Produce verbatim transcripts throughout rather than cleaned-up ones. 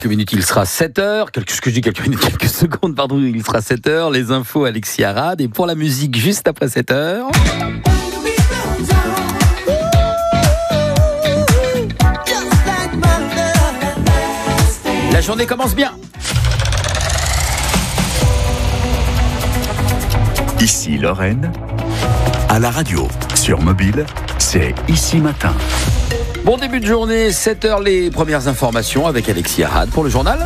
Quelques minutes, il sera sept heures. Quelques, ce que je dis, quelques minutes, quelques secondes, pardon, il sera sept heures. Les infos, Alexis Arad. Et pour la musique, juste après sept heures. La journée commence bien. Ici Lorraine, à la radio, sur mobile, c'est Ici Matin. Bon début de journée, sept heures, les premières informations avec Alexis Arad pour le journal.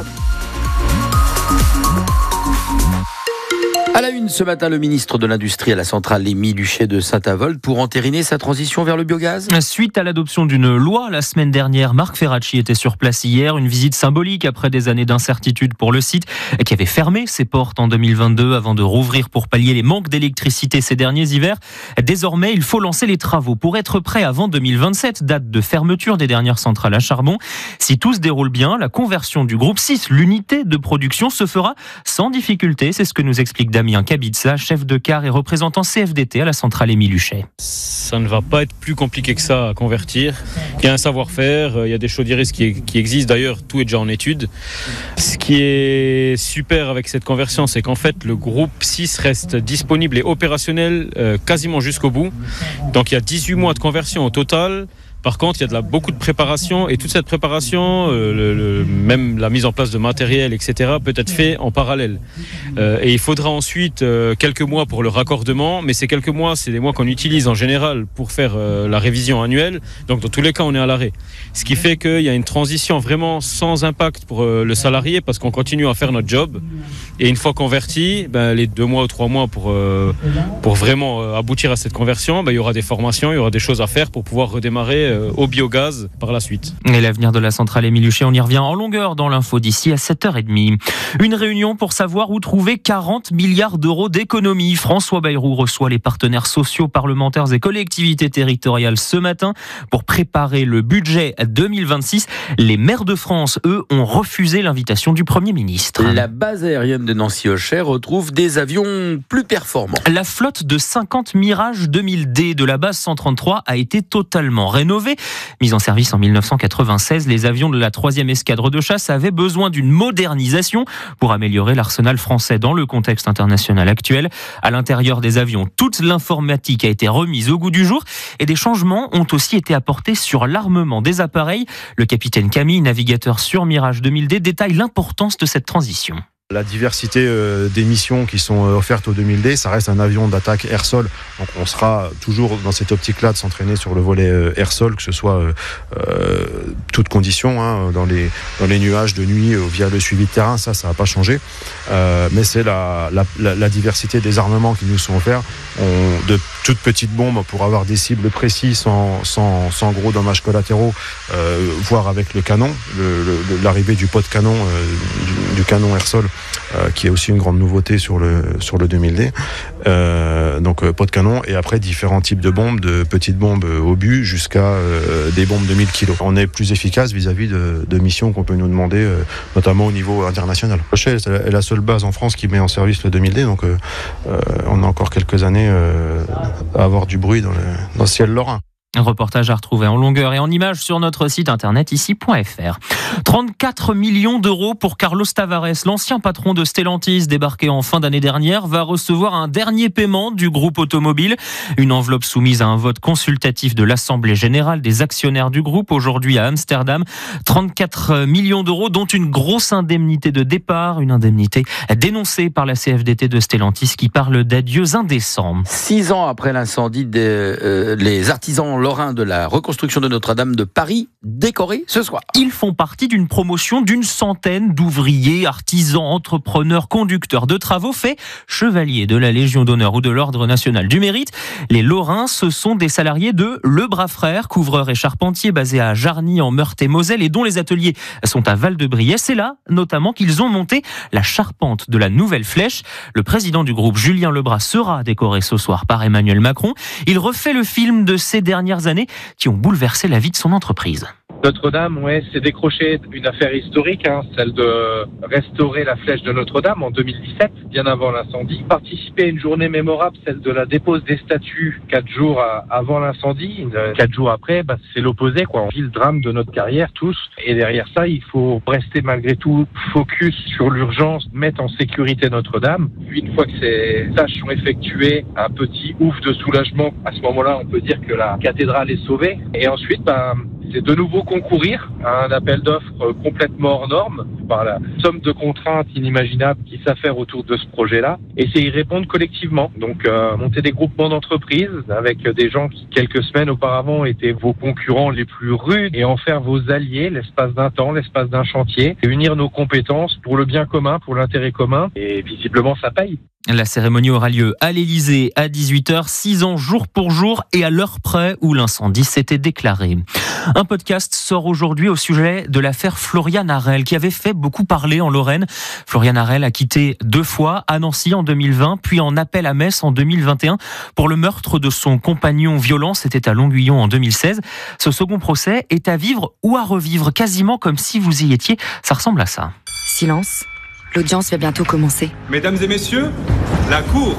À la une ce matin, le ministre de l'Industrie à la centrale Émy Luchet de Saint-Avold pour entériner sa transition vers le biogaz. Suite à l'adoption d'une loi la semaine dernière, Marc Ferracci était sur place hier. Une visite symbolique après des années d'incertitude pour le site qui avait fermé ses portes en deux mille vingt-deux avant de rouvrir pour pallier les manques d'électricité ces derniers hivers. Désormais, il faut lancer les travaux pour être prêt avant deux mille vingt-sept, date de fermeture des dernières centrales à charbon. Si tout se déroule bien, la conversion du groupe six, l'unité de production, se fera sans difficulté. C'est ce que nous explique Damien Kabitsa, chef de car et représentant C F D T à la centrale Émy Luchet. Ça ne va pas être plus compliqué que ça à convertir. Il y a un savoir-faire, il y a des chaudières qui, qui existent. D'ailleurs, tout est déjà en étude. Ce qui est super avec cette conversion, c'est qu'en fait, le groupe six reste disponible et opérationnel euh, quasiment jusqu'au bout. Donc, il y a dix-huit mois de conversion au total. Par contre, il y a de la, beaucoup de préparation et toute cette préparation, euh, le, le, même la mise en place de matériel, et cetera, peut être fait en parallèle. Euh, et il faudra ensuite euh, quelques mois pour le raccordement, mais ces quelques mois, c'est des mois qu'on utilise en général pour faire euh, la révision annuelle. Donc, dans tous les cas, on est à l'arrêt. Ce qui fait qu'il y a une transition vraiment sans impact pour euh, le salarié parce qu'on continue à faire notre job. Et une fois converti, ben, les deux mois ou trois mois pour, euh, pour vraiment euh, aboutir à cette conversion, ben, il y aura des formations, il y aura des choses à faire pour pouvoir redémarrer euh, au biogaz par la suite. Et l'avenir de la centrale Émy Luchet, on y revient en longueur dans l'info d'ici à sept heures trente. Une réunion pour savoir où trouver quarante milliards d'euros d'économies. François Bayrou reçoit les partenaires sociaux, parlementaires et collectivités territoriales ce matin pour préparer le budget deux mille vingt-six. Les maires de France, eux, ont refusé l'invitation du Premier ministre. La base aérienne de Nancy-Ochet retrouve des avions plus performants. La flotte de cinquante Mirage deux mille D de la base cent trente-trois a été totalement rénovée. Mise en service en mille neuf cent quatre-vingt-seize, les avions de la troisième escadre de chasse avaient besoin d'une modernisation pour améliorer l'arsenal français dans le contexte international actuel. À l'intérieur des avions, toute l'informatique a été remise au goût du jour et des changements ont aussi été apportés sur l'armement des appareils. Le capitaine Camille, navigateur sur Mirage deux mille D, détaille l'importance de cette transition. La diversité euh, des missions qui sont euh, offertes au deux mille D, ça reste un avion d'attaque air-sol. Donc on sera toujours dans cette optique-là de s'entraîner sur le volet euh, air-sol, que ce soit euh, euh, toutes conditions, hein, dans les dans les nuages de nuit, euh, via le suivi de terrain, ça, ça va pas changer. Euh, mais c'est la, la, la, la diversité des armements qui nous sont offerts. On, de toutes petites bombes pour avoir des cibles précises sans, sans, sans gros dommages collatéraux, euh, voire avec le canon, le, le, l'arrivée du pot de canon, euh, du, du canon air-sol, Euh, qui est aussi une grande nouveauté sur le, sur le deux mille D. Euh, donc euh, pot de canon et après différents types de bombes, de petites bombes obus jusqu'à euh, des bombes de mille kilos. On est plus efficace vis-à-vis de, de missions qu'on peut nous demander, euh, notamment au niveau international. Rochelle est la seule base en France qui met en service le deux mille D, donc euh, euh, on a encore quelques années euh, à avoir du bruit dans le, dans le ciel lorrain. Un reportage à retrouver en longueur et en images sur notre site internet ici point f r. trente-quatre millions d'euros pour Carlos Tavares, l'ancien patron de Stellantis, débarqué en fin d'année dernière, va recevoir un dernier paiement du groupe automobile. Une enveloppe soumise à un vote consultatif de l'Assemblée générale des actionnaires du groupe, aujourd'hui à Amsterdam. trente-quatre millions d'euros, dont une grosse indemnité de départ, une indemnité dénoncée par la C F D T de Stellantis qui parle d'adieux indécents. Six ans après l'incendie, des, euh, les artisans lorrains de la reconstruction de Notre-Dame de Paris décorés ce soir. Ils font partie d'une promotion d'une centaine d'ouvriers, artisans, entrepreneurs, conducteurs de travaux faits chevaliers de la Légion d'honneur ou de l'Ordre national du mérite. Les Lorrains, ce sont des salariés de Le Bras Frères, couvreurs et charpentiers basés à Jarny en Meurthe-et-Moselle et dont les ateliers sont à Val-de-Briey. C'est là, notamment, qu'ils ont monté la charpente de la Nouvelle Flèche. Le président du groupe, Julien Lebras, sera décoré ce soir par Emmanuel Macron. Il refait le film de ces dernières dernières années qui ont bouleversé la vie de son entreprise. Notre-Dame, ouais, s'est décroché une affaire historique, hein, celle de restaurer la flèche de Notre-Dame en deux mille dix-sept, bien avant l'incendie. Participer à une journée mémorable, celle de la dépose des statues quatre jours avant l'incendie. Quatre jours après, bah, c'est l'opposé, quoi. On vit le drame de notre carrière, tous. Et derrière ça, il faut rester malgré tout focus sur l'urgence, mettre en sécurité Notre-Dame. Puis une fois que ces tâches sont effectuées, un petit ouf de soulagement. À ce moment-là, on peut dire que la cathédrale est sauvée. Et ensuite, bah, c'est de nouveau concourir à un appel d'offres complètement hors norme par la somme de contraintes inimaginables qui s'affairent autour de ce projet-là, et c'est y répondre collectivement. Donc euh, monter des groupements d'entreprises avec des gens qui quelques semaines auparavant étaient vos concurrents les plus rudes et en faire vos alliés l'espace d'un temps, l'espace d'un chantier, et unir nos compétences pour le bien commun, pour l'intérêt commun, et visiblement ça paye. La cérémonie aura lieu à l'Élysée à dix-huit heures, six ans jour pour jour et à l'heure près où l'incendie s'était déclaré. Un podcast sort aujourd'hui au sujet de l'affaire Florian Harel qui avait fait beaucoup parler en Lorraine. Florian Harel a quitté deux fois à Nancy en deux mille vingt, puis en appel à Metz en deux mille vingt et un pour le meurtre de son compagnon violent. C'était à Longuillon en deux mille seize. Ce second procès est à vivre ou à revivre, quasiment comme si vous y étiez. Ça ressemble à ça. Silence. L'audience va bientôt commencer. Mesdames et messieurs, la cour.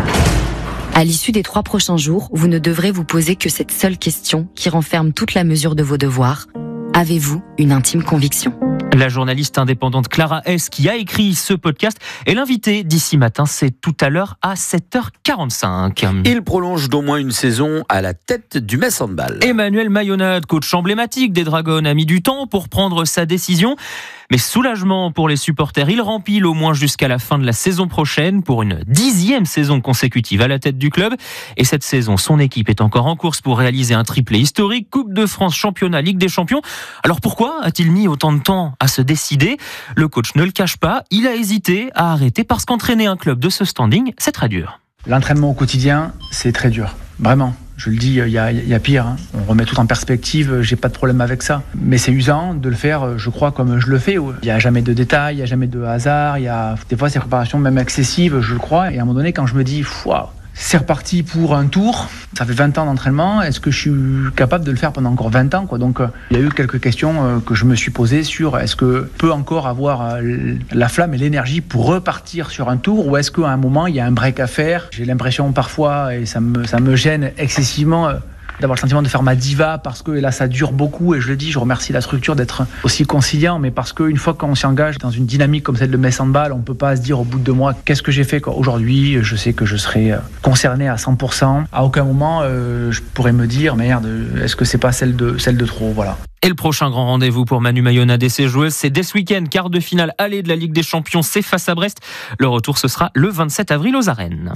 À l'issue des trois prochains jours, vous ne devrez vous poser que cette seule question qui renferme toute la mesure de vos devoirs. Avez-vous une intime conviction ? La journaliste indépendante Clara S, qui a écrit ce podcast, est l'invitée d'ici matin. C'est tout à l'heure à sept heures quarante-cinq. Il prolonge d'au moins une saison à la tête du Metz Handball. Emmanuel Mayonnaud, coach emblématique des Dragons, a mis du temps pour prendre sa décision. Mais soulagement pour les supporters, il rempile au moins jusqu'à la fin de la saison prochaine pour une dixième saison consécutive à la tête du club. Et cette saison, son équipe est encore en course pour réaliser un triplé historique, Coupe de France, Championnat, Ligue des Champions. Alors pourquoi a-t-il mis autant de temps à se décider ? Le coach ne le cache pas, il a hésité à arrêter parce qu'entraîner un club de ce standing, c'est très dur. L'entraînement au quotidien, c'est très dur, vraiment. Je le dis, il y a, il y a pire, hein. On remet tout en perspective, j'ai pas de problème avec ça. Mais c'est usant de le faire, je crois, comme je le fais. Il n'y a jamais de détails, il n'y a jamais de hasard, il y a des fois ces préparations même excessives, je le crois. Et à un moment donné, quand je me dis, waouh, c'est reparti pour un tour, ça fait vingt ans d'entraînement, est-ce que je suis capable de le faire pendant encore vingt ans, quoi. Donc, euh, il y a eu quelques questions euh, que je me suis posées sur est-ce que je peux encore avoir euh, la flamme et l'énergie pour repartir sur un tour, ou est-ce qu'à un moment, il y a un break à faire. J'ai l'impression parfois, et ça me, ça me gêne excessivement, euh, d'avoir le sentiment de faire ma diva parce que là ça dure beaucoup, et je le dis, je remercie la structure d'être aussi conciliant, mais parce qu'une fois qu'on s'engage dans une dynamique comme celle de Metz Handball, on peut pas se dire au bout de deux mois qu'est-ce que j'ai fait, quoi. Aujourd'hui, je sais que je serai concerné à cent pour cent. À aucun moment euh, je pourrais me dire merde, est-ce que c'est pas celle de, celle de trop, voilà. Et le prochain grand rendez-vous pour Manu Mayonnaud et ses joueuses, c'est dès ce week-end, quart de finale aller de la Ligue des Champions, c'est face à Brest. Le retour, ce sera le vingt-sept avril aux Arènes.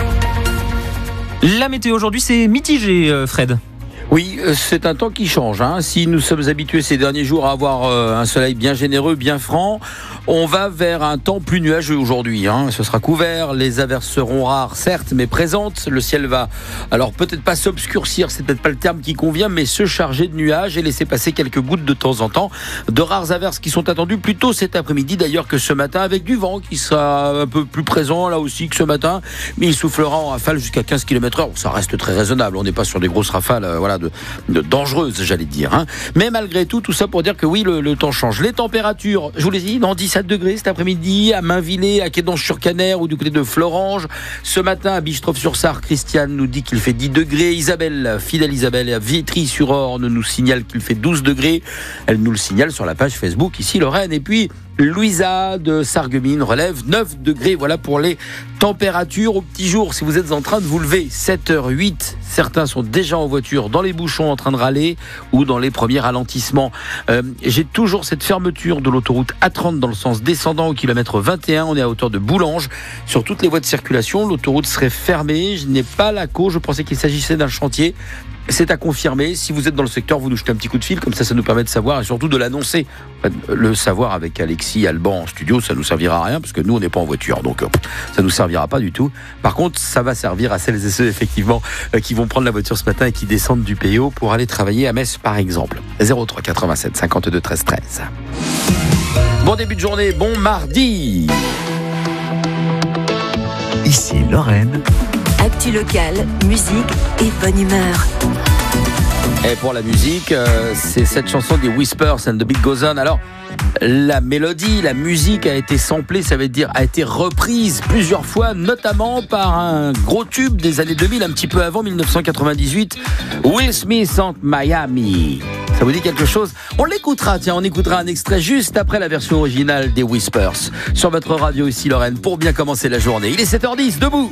La météo aujourd'hui, c'est mitigé, Fred. Oui, c'est un temps qui change. Hein. Si nous sommes habitués ces derniers jours à avoir un soleil bien généreux, bien franc, on va vers un temps plus nuageux aujourd'hui. Hein. Ce sera couvert, les averses seront rares, certes, mais présentes. Le ciel va, alors peut-être pas s'obscurcir, c'est peut-être pas le terme qui convient, mais se charger de nuages et laisser passer quelques gouttes de temps en temps. De rares averses qui sont attendues plus tôt cet après-midi, d'ailleurs, que ce matin, avec du vent qui sera un peu plus présent là aussi que ce matin, mais il soufflera en rafale jusqu'à quinze kilomètres heure. Ça reste très raisonnable. On n'est pas sur des grosses rafales, euh, voilà. De, de dangereuses, j'allais dire. Hein. Mais malgré tout, tout ça pour dire que oui, le, le temps change. Les températures, je vous l'ai dit, dans dix-sept degrés cet après-midi, à Mainvillers, à Quédange-sur-Caner ou du côté de Florange. Ce matin, à Bistrov-sur-Sarre, Christiane nous dit qu'il fait dix degrés. Isabelle, fidèle Isabelle, à Vitry-sur-Orne, nous signale qu'il fait douze degrés. Elle nous le signale sur la page Facebook, ici Lorraine. Et puis, Louisa de Sarreguemines relève neuf degrés. Voilà pour les températures au petit jour. Si vous êtes en train de vous lever, sept heures huit, certains sont déjà en voiture dans les bouchons en train de râler ou dans les premiers ralentissements. Euh, j'ai toujours cette fermeture de l'autoroute A trente dans le sens descendant au kilomètre vingt et un. On est à hauteur de Boulange. Sur toutes les voies de circulation, l'autoroute serait fermée. Je n'ai pas la cause. Je pensais qu'il s'agissait d'un chantier. C'est à confirmer. Si vous êtes dans le secteur, vous nous jetez un petit coup de fil, comme ça, ça nous permet de savoir et surtout de l'annoncer. Le savoir avec Alexis Alban en studio, ça nous servira à rien parce que nous, on n'est pas en voiture, donc ça nous servira pas du tout. Par contre, ça va servir à celles et ceux effectivement qui vont prendre la voiture ce matin et qui descendent du P O pour aller travailler à Metz, par exemple. zéro trois quatre-vingt-sept cinquante-deux treize treize. Bon début de journée, bon mardi. Ici Lorraine. Actu locale, musique et bonne humeur. Et pour la musique, euh, c'est cette chanson des Whispers and the Beat Goes On. Alors, la mélodie, la musique a été samplée, ça veut dire a été reprise plusieurs fois, notamment par un gros tube des années deux mille, un petit peu avant dix-neuf cent quatre-vingt-dix-huit, Will Smith en Miami. Ça vous dit quelque chose? On l'écoutera, tiens, on écoutera un extrait juste après la version originale des Whispers sur votre radio ici Lorraine pour bien commencer la journée. Il est sept heures dix, debout.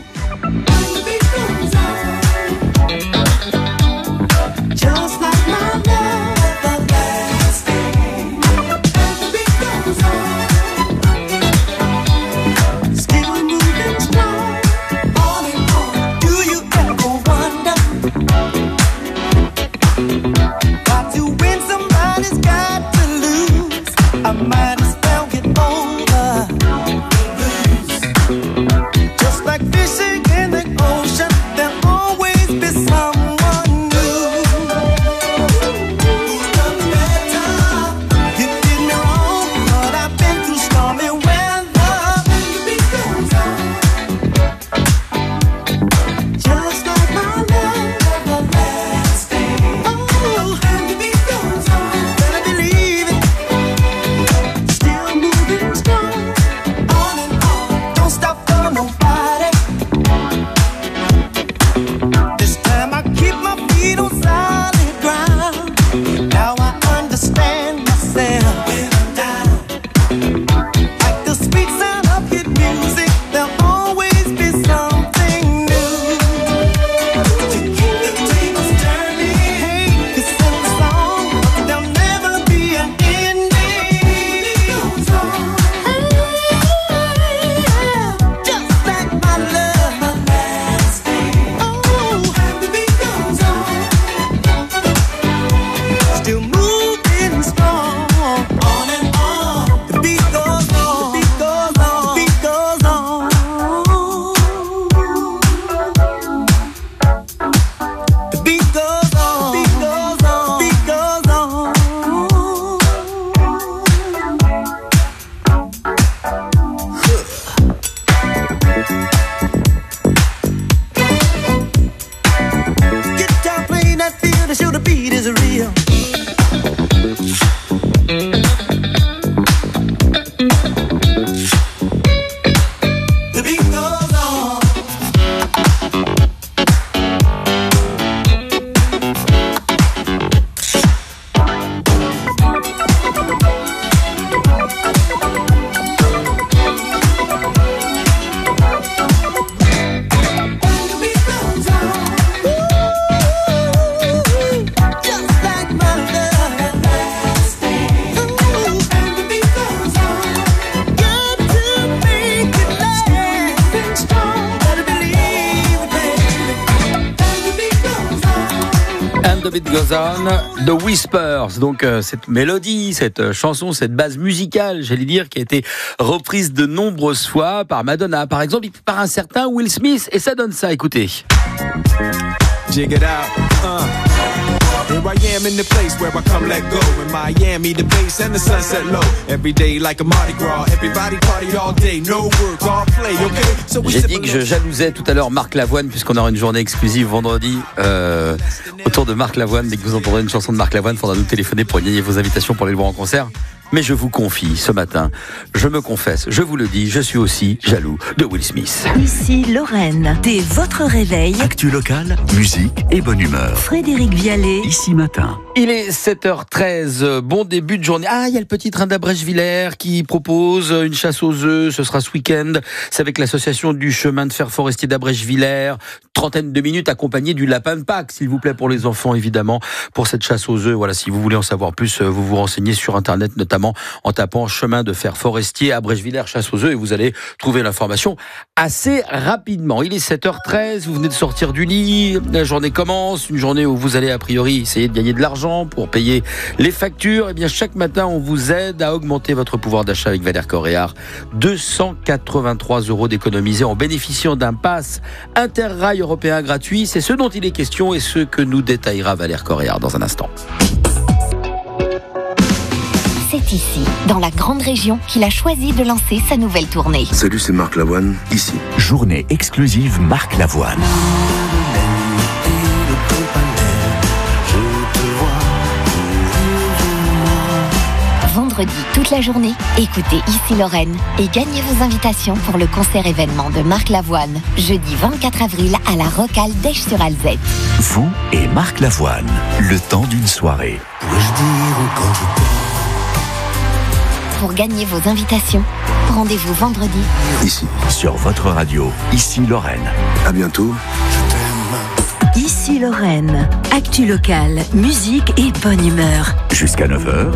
The Whispers, donc euh, cette mélodie, cette euh, chanson, cette base musicale, j'allais dire, qui a été reprise de nombreuses fois par Madonna, par exemple, par un certain Will Smith, et ça donne ça, écoutez. Jig it out, uh. Here I am in the place where I come let go. In Miami, the bass and the sunset low. Every day like a Mardi Gras. Everybody party all day. No work, all play, okay? So we J'ai dit que je jalousais tout à l'heure Marc Lavoine, puisqu'on aura une journée exclusive vendredi euh, autour de Marc Lavoine. Dès que vous entendrez une chanson de Marc Lavoine, il faudra nous téléphoner pour gagner vos invitations pour aller le voir en concert. Mais je vous confie, ce matin, je me confesse, je vous le dis, je suis aussi jaloux de Will Smith. Ici Lorraine, dès votre réveil. Actu locale, musique et bonne humeur. Frédéric Vialet. Ici matin. Il est sept heures treize, bon début de journée. Ah, il y a le petit train d'Abrèche-Villers qui propose une chasse aux œufs, ce sera ce week-end. C'est avec l'association du chemin de fer forestier d'Abrèche-Villers. Trentaine de minutes accompagné du lapin de Pâques, s'il vous plaît, pour les enfants, évidemment, pour cette chasse aux œufs. Voilà, si vous voulez en savoir plus, vous vous renseignez sur Internet, notamment en tapant chemin de fer forestier Abrèche-Villers chasse aux œufs, et vous allez trouver l'information assez rapidement. Il est sept heures treize, vous venez de sortir du lit, la journée commence, une journée où vous allez a priori essayer de gagner de l'argent pour payer les factures. Et bien chaque matin, on vous aide à augmenter votre pouvoir d'achat avec Valère Coréard. deux cent quatre-vingt-trois euros d'économiser en bénéficiant d'un pass Interrail européen gratuit. C'est ce dont il est question et ce que nous détaillera Valère Coréard dans un instant. C'est ici, dans la grande région, qu'il a choisi de lancer sa nouvelle tournée. Salut, c'est Marc Lavoine, ici. Journée exclusive Marc Lavoine. vendredi toute la journée, écoutez Ici Lorraine et gagnez vos invitations pour le concert événement de Marc Lavoine, jeudi vingt-quatre avril à la Rocale d'Esch-sur-Alzette. Vous et Marc Lavoine, le temps d'une soirée. Pourrais-je dire encore je t'aime? Pour gagner vos invitations, rendez-vous vendredi. Ici, sur votre radio, Ici Lorraine. À bientôt. Je t'aime. Ici Lorraine. Actu locale, musique et bonne humeur. Jusqu'à neuf heures,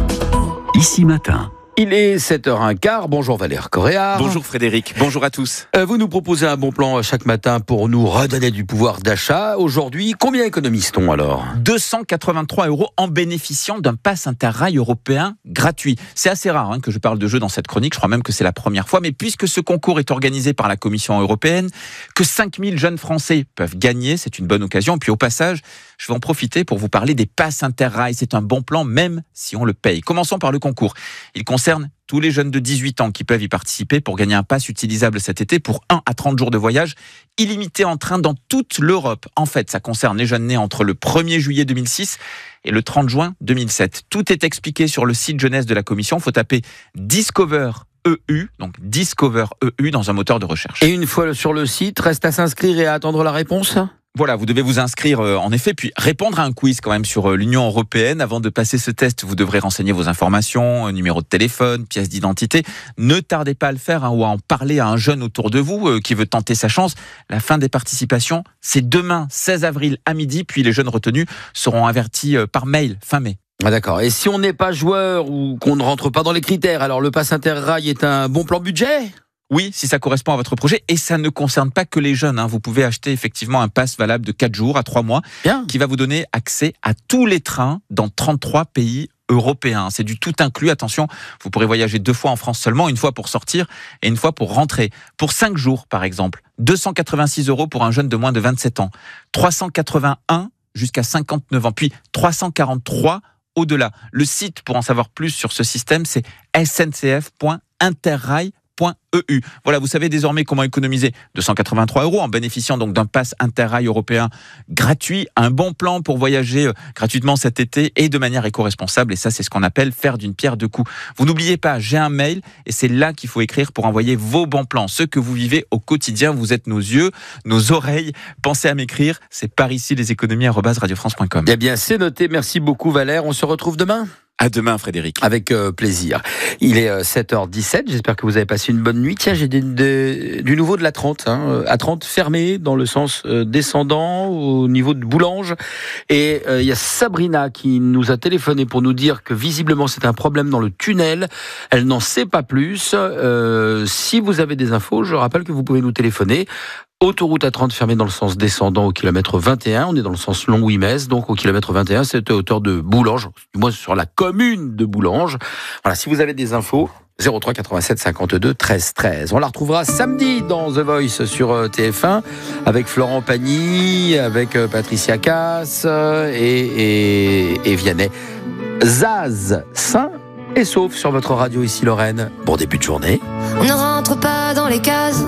Ici Matin. Il est sept heures quinze. Bonjour Valère Coréard. Bonjour Frédéric. Bonjour à tous. Euh, vous nous proposez un bon plan chaque matin pour nous redonner du pouvoir d'achat. Aujourd'hui, combien économise-t-on alors ? deux cent quatre-vingt-trois euros en bénéficiant d'un pass interrail européen gratuit. C'est assez rare hein, que je parle de jeu dans cette chronique. Je crois même que c'est la première fois. Mais puisque ce concours est organisé par la Commission européenne, que cinq mille jeunes Français peuvent gagner, c'est une bonne occasion. Puis au passage, je vais en profiter pour vous parler des passes interrail. C'est un bon plan même si on le paye. Commençons par le concours. Il concerne tous les jeunes de dix-huit ans qui peuvent y participer pour gagner un pass utilisable cet été pour un à trente jours de voyage illimité en train dans toute l'Europe. En fait, ça concerne les jeunes nés entre le premier juillet deux mille six et le trente juin deux mille sept. Tout est expliqué sur le site jeunesse de la Commission. Il faut taper Discover E U, donc Discover E U dans un moteur de recherche. Et une fois sur le site, reste à s'inscrire et à attendre la réponse ? Voilà, vous devez vous inscrire euh, en effet, puis répondre à un quiz quand même sur euh, l'Union européenne. Avant de passer ce test, vous devrez renseigner vos informations, euh, numéro de téléphone, pièce d'identité. Ne tardez pas à le faire hein, ou à en parler à un jeune autour de vous euh, qui veut tenter sa chance. La fin des participations, c'est demain, seize avril à midi, puis les jeunes retenus seront avertis euh, par mail fin mai. Ah d'accord. Et si on n'est pas joueur ou qu'on ne rentre pas dans les critères, alors le pass interrail est un bon plan budget ? Oui, si ça correspond à votre projet. Et ça ne concerne pas que les jeunes. Hein. Vous pouvez acheter effectivement un pass valable de quatre jours à trois mois Bien. Qui va vous donner accès à tous les trains dans trente-trois pays européens. C'est du tout inclus. Attention, vous pourrez voyager deux fois en France seulement, une fois pour sortir et une fois pour rentrer. Pour cinq jours, par exemple, deux cent quatre-vingt-six euros pour un jeune de moins de vingt-sept ans, trois cent quatre-vingt-un jusqu'à cinquante-neuf ans, puis trois cent quarante-trois au-delà. Le site pour en savoir plus sur ce système, c'est s n c f point interrail point e u. Voilà, vous savez désormais comment économiser deux cent quatre-vingt-trois euros en bénéficiant donc d'un pass interrail européen gratuit, un bon plan pour voyager euh, gratuitement cet été et de manière éco-responsable. Et ça, c'est ce qu'on appelle faire d'une pierre deux coups. Vous n'oubliez pas, j'ai un mail et c'est là qu'il faut écrire pour envoyer vos bons plans, ceux que vous vivez au quotidien. Vous êtes nos yeux, nos oreilles. Pensez à m'écrire. C'est par ici les économies arobase radio france point com. Eh bien, c'est noté. Merci beaucoup Valère. On se retrouve demain. À demain, Frédéric. Avec euh, plaisir. Il est euh, sept heures dix-sept. J'espère que vous avez passé une bonne nuit. Tiens, j'ai des, des, du nouveau de l'A trente. Hein. A trente fermé dans le sens euh, descendant au niveau de Boulange. Et il euh, y a Sabrina qui nous a téléphoné pour nous dire que visiblement c'est un problème dans le tunnel. Elle n'en sait pas plus. Euh, si vous avez des infos, je rappelle que vous pouvez nous téléphoner. Autoroute A trente fermée dans le sens descendant au kilomètre vingt et un. On est dans le sens Longwy-Metz, donc au kilomètre vingt et un, c'est à hauteur de Boulange, du moins sur la commune de Boulange. Voilà, si vous avez des infos, zéro trois quatre-vingt-sept cinquante-deux treize treize. On la retrouvera samedi dans The Voice sur T F un avec Florent Pagny, avec Patricia Cass et, et, et Vianney. Zaz, sain et sauf sur votre radio ici Lorraine. Bon début de journée. On ne rentre pas dans les cases.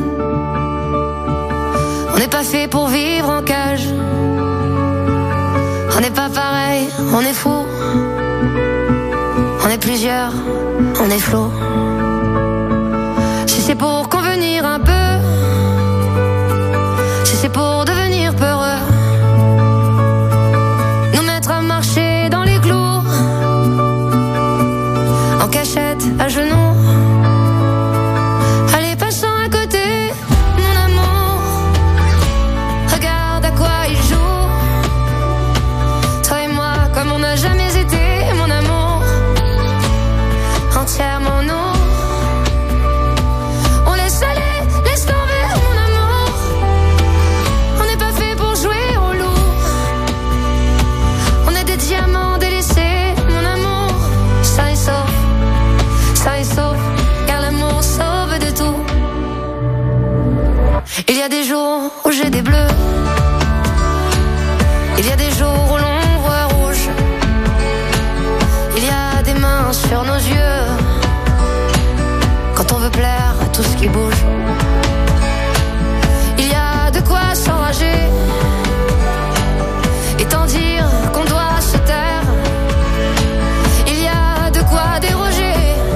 On n'est pas fait pour vivre en cage. On n'est pas pareil, on est fou. On est plusieurs, on est flou. Si c'est pour convenir un peu, si c'est pour devenir peureux, nous mettre à marcher dans les clous, en cachette, à genoux. Entièrement nous. On laisse aller, laisse tomber mon amour. On n'est pas fait pour jouer au loup. On est des diamants délaissés, mon amour. Ça est sauf, ça est sauf, car l'amour sauve de tout. Il y a des jours où j'ai des bleus. Il y a des jours où l'on voit rouge. Il y a des mains sur nos yeux quand on veut plaire à tout ce qui bouge. Il y a de quoi s'enrager et tant dire qu'on doit se taire. Il y a de quoi déroger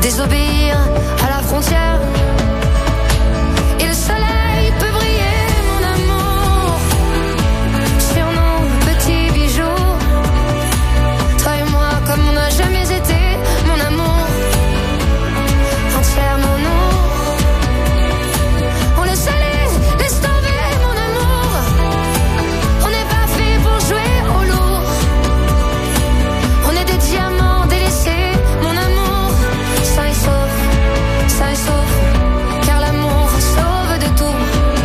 désobéir à la frontière. Et le soleil peut briller, mon amour, sur nos petits bijoux. Toi et moi comme on n'a jamais été, mon amour, entièrement nous. On laisse aller, laisse tomber, mon amour. On n'est pas fait pour jouer au lourd. On est des diamants délaissés, mon amour, sain et sauf, sain et sauf, car l'amour sauve de tout.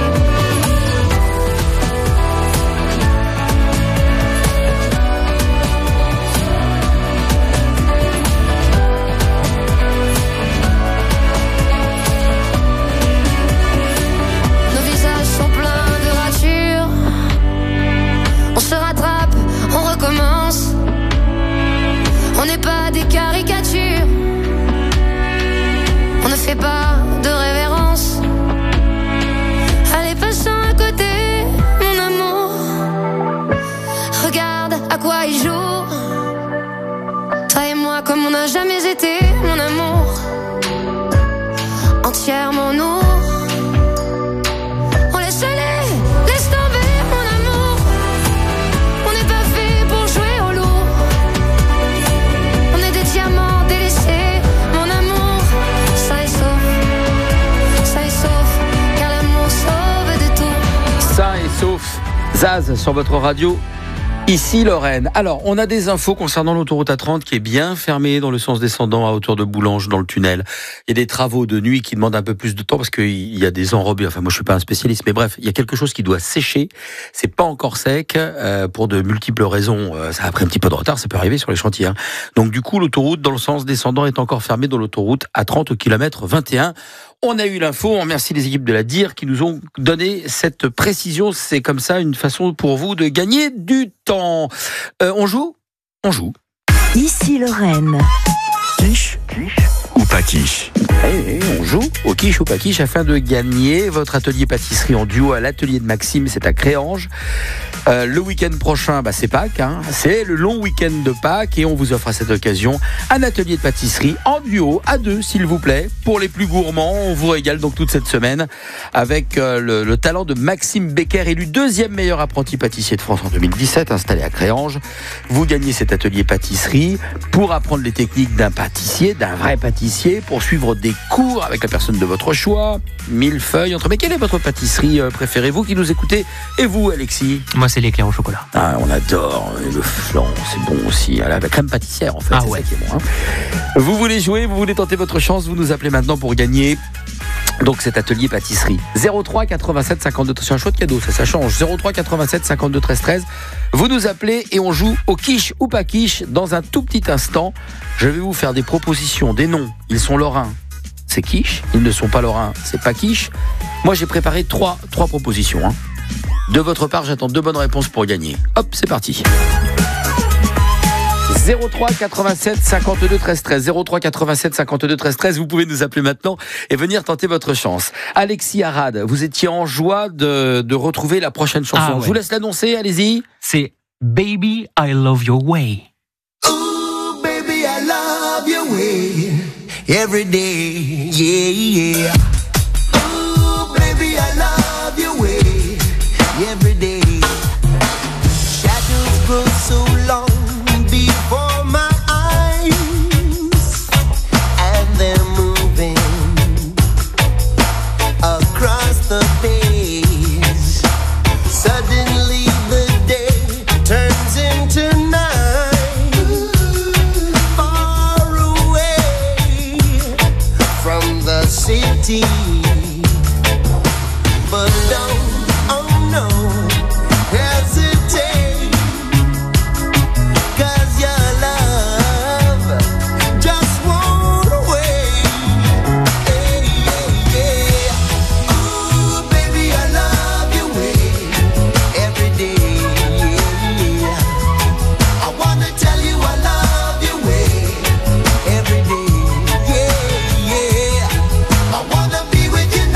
Nos visages sont pleins de ratures. On se rattrape, on recommence. On n'est pas des caricatures. On ne fait pas de révérence. Allez, passons à côté, mon amour. Regarde à quoi il joue. Toi et moi comme on n'a jamais été, mon amour, entièrement nous. On laisse aller, laisse tomber, mon amour. On n'est pas fait pour jouer au lourd. On est des diamants délaissés, mon amour, sain et sauf, sain et sauf, car l'amour sauve de tout. Sain et sauf, Zaz sur votre radio. Ici Lorraine. Alors, on a des infos concernant l'autoroute A trente qui est bien fermée dans le sens descendant à hauteur de Boulanges dans le tunnel. Il y a des travaux de nuit qui demandent un peu plus de temps parce qu'il y a des enrobés. Enfin, moi, je suis pas un spécialiste, mais bref, il y a quelque chose qui doit sécher. C'est pas encore sec euh, pour de multiples raisons. Euh, ça a pris un petit peu de retard, ça peut arriver sur les chantiers. Hein. Donc, du coup, l'autoroute dans le sens descendant est encore fermée dans l'autoroute A trente au kilomètre vingt et un. On a eu l'info, on remercie les équipes de la D I R qui nous ont donné cette précision. C'est comme ça une façon pour vous de gagner du temps. Euh, on joue ? On joue. Ici Lorraine. Quiche ou pas quiche? Et on joue au quiche ou pas quiche afin de gagner votre atelier pâtisserie en duo à l'atelier de Maxime, c'est à Créange. Euh, le week-end prochain, bah, c'est Pâques, hein. C'est le long week-end de Pâques et on vous offre à cette occasion un atelier de pâtisserie en duo, à deux s'il vous plaît. Pour les plus gourmands, on vous régale donc toute cette semaine avec euh, le, le talent de Maxime Becker, élu deuxième meilleur apprenti pâtissier de France en deux mille dix-sept, installé à Créange. Vous gagnez cet atelier pâtisserie pour apprendre les techniques d'un pâtissier, d'un vrai pâtissier, pour suivre des cours avec la personne de votre choix, millefeuille, entre. Mais quelle est votre pâtisserie préférée, vous qui nous écoutez? Et vous, Alexis? Moi, c'est l'éclair au chocolat. Ah, on adore. Et le flan, c'est bon aussi. La crème pâtissière, en fait. Ah c'est ouais. ça qui est bon, hein. Vous voulez jouer, vous voulez tenter votre chance, vous nous appelez maintenant pour gagner donc cet atelier pâtisserie. zéro trois quatre-vingt-sept cinquante-deux, c'est un chouette cadeau, ça, ça change. zéro trois quatre-vingt-sept cinquante-deux treize treize. Vous nous appelez et on joue au quiche ou pas quiche dans un tout petit instant. Je vais vous faire des propositions, des noms. Ils sont lorrains, c'est quiche. Ils ne sont pas lorrains, c'est pas quiche. Moi, j'ai préparé trois, trois propositions. Hein. De votre part, j'attends deux bonnes réponses pour gagner. Hop, c'est parti. zéro trois quatre-vingt-sept cinquante-deux treize treize. zéro trois quatre-vingt-sept cinquante-deux treize treize. Vous pouvez nous appeler maintenant et venir tenter votre chance. Alexis Arad, vous étiez en joie de, de retrouver la prochaine chanson. Ah ouais. Je vous laisse l'annoncer, allez-y. C'est Baby, I Love Your Way. Ooh, baby, I love your way every day, yeah, yeah. Ooh, baby, I love your way every day. Shadows grow so long before my eyes, and they're moving across the page. Suddenly the day turns into night, far away from the city. But don't, oh no, hesitate, 'cause your love just won't wait. Hey, yeah, yeah. Ooh, baby, I love your way every day. Yeah. I wanna tell you I love your way every day. Yeah, yeah. I wanna be with you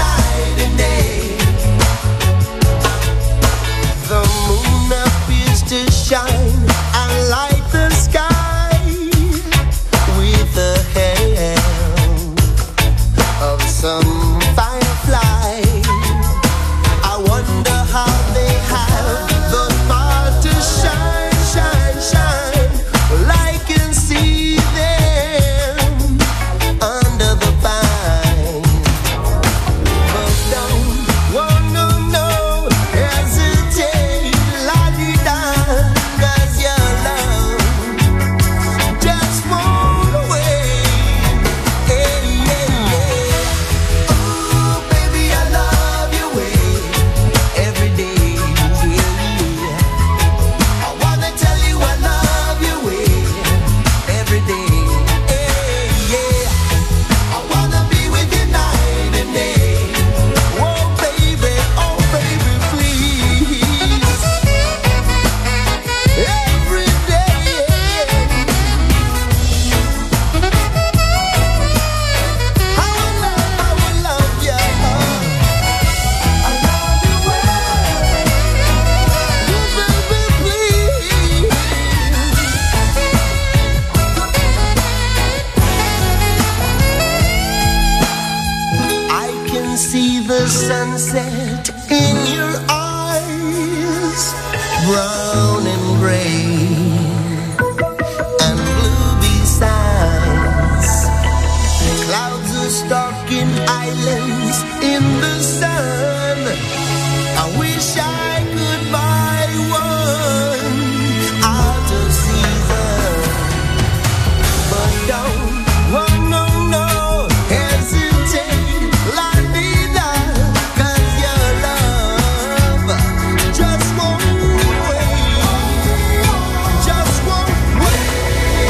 the sunset in your eyes, brown and gray and blue besides. Clouds are stalking islands in the sun. I wish I could buy one out of season, but don't, oh no, no, hesitate, la vida, 'cause your love just won't wait, just won't wait.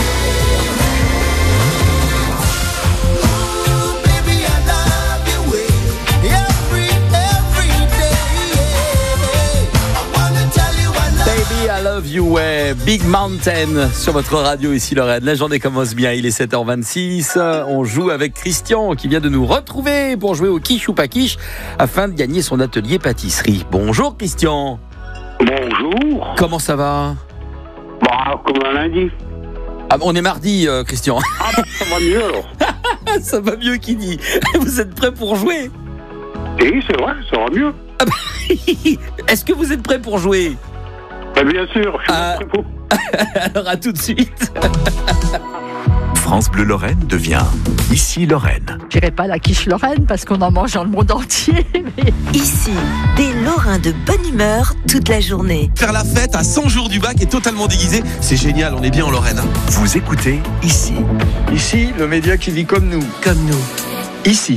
Ooh, baby, I love your way, every, every day. I wanna tell you I love Baby, I love you, ouais. Big Mountain sur votre radio ici Lorraine. La journée commence bien, il est sept heures vingt-six. On joue avec Christian qui vient de nous retrouver pour jouer au quiche ou pas quiche afin de gagner son atelier pâtisserie. Bonjour Christian. Bonjour. Comment ça va? Bah, comme un lundi. Ah, on est mardi, euh, Christian. Ah, bah, ça va mieux alors. Ça va mieux qui dit. Vous êtes prêts pour jouer? Oui, c'est vrai, ça va mieux. Ah bah, est-ce que vous êtes prêts pour jouer? Bah, bien sûr, je suis Ah. très fou. Alors à tout de suite. France Bleu Lorraine devient Ici Lorraine. Je dirais pas la quiche Lorraine parce qu'on en mange dans le monde entier. Mais... Ici, des Lorrains de bonne humeur toute la journée. Faire la fête à cent jours du bac et totalement déguisé, c'est génial, on est bien en Lorraine. hein. Vous écoutez Ici. Ici, le média qui vit comme nous. Comme nous. Ici.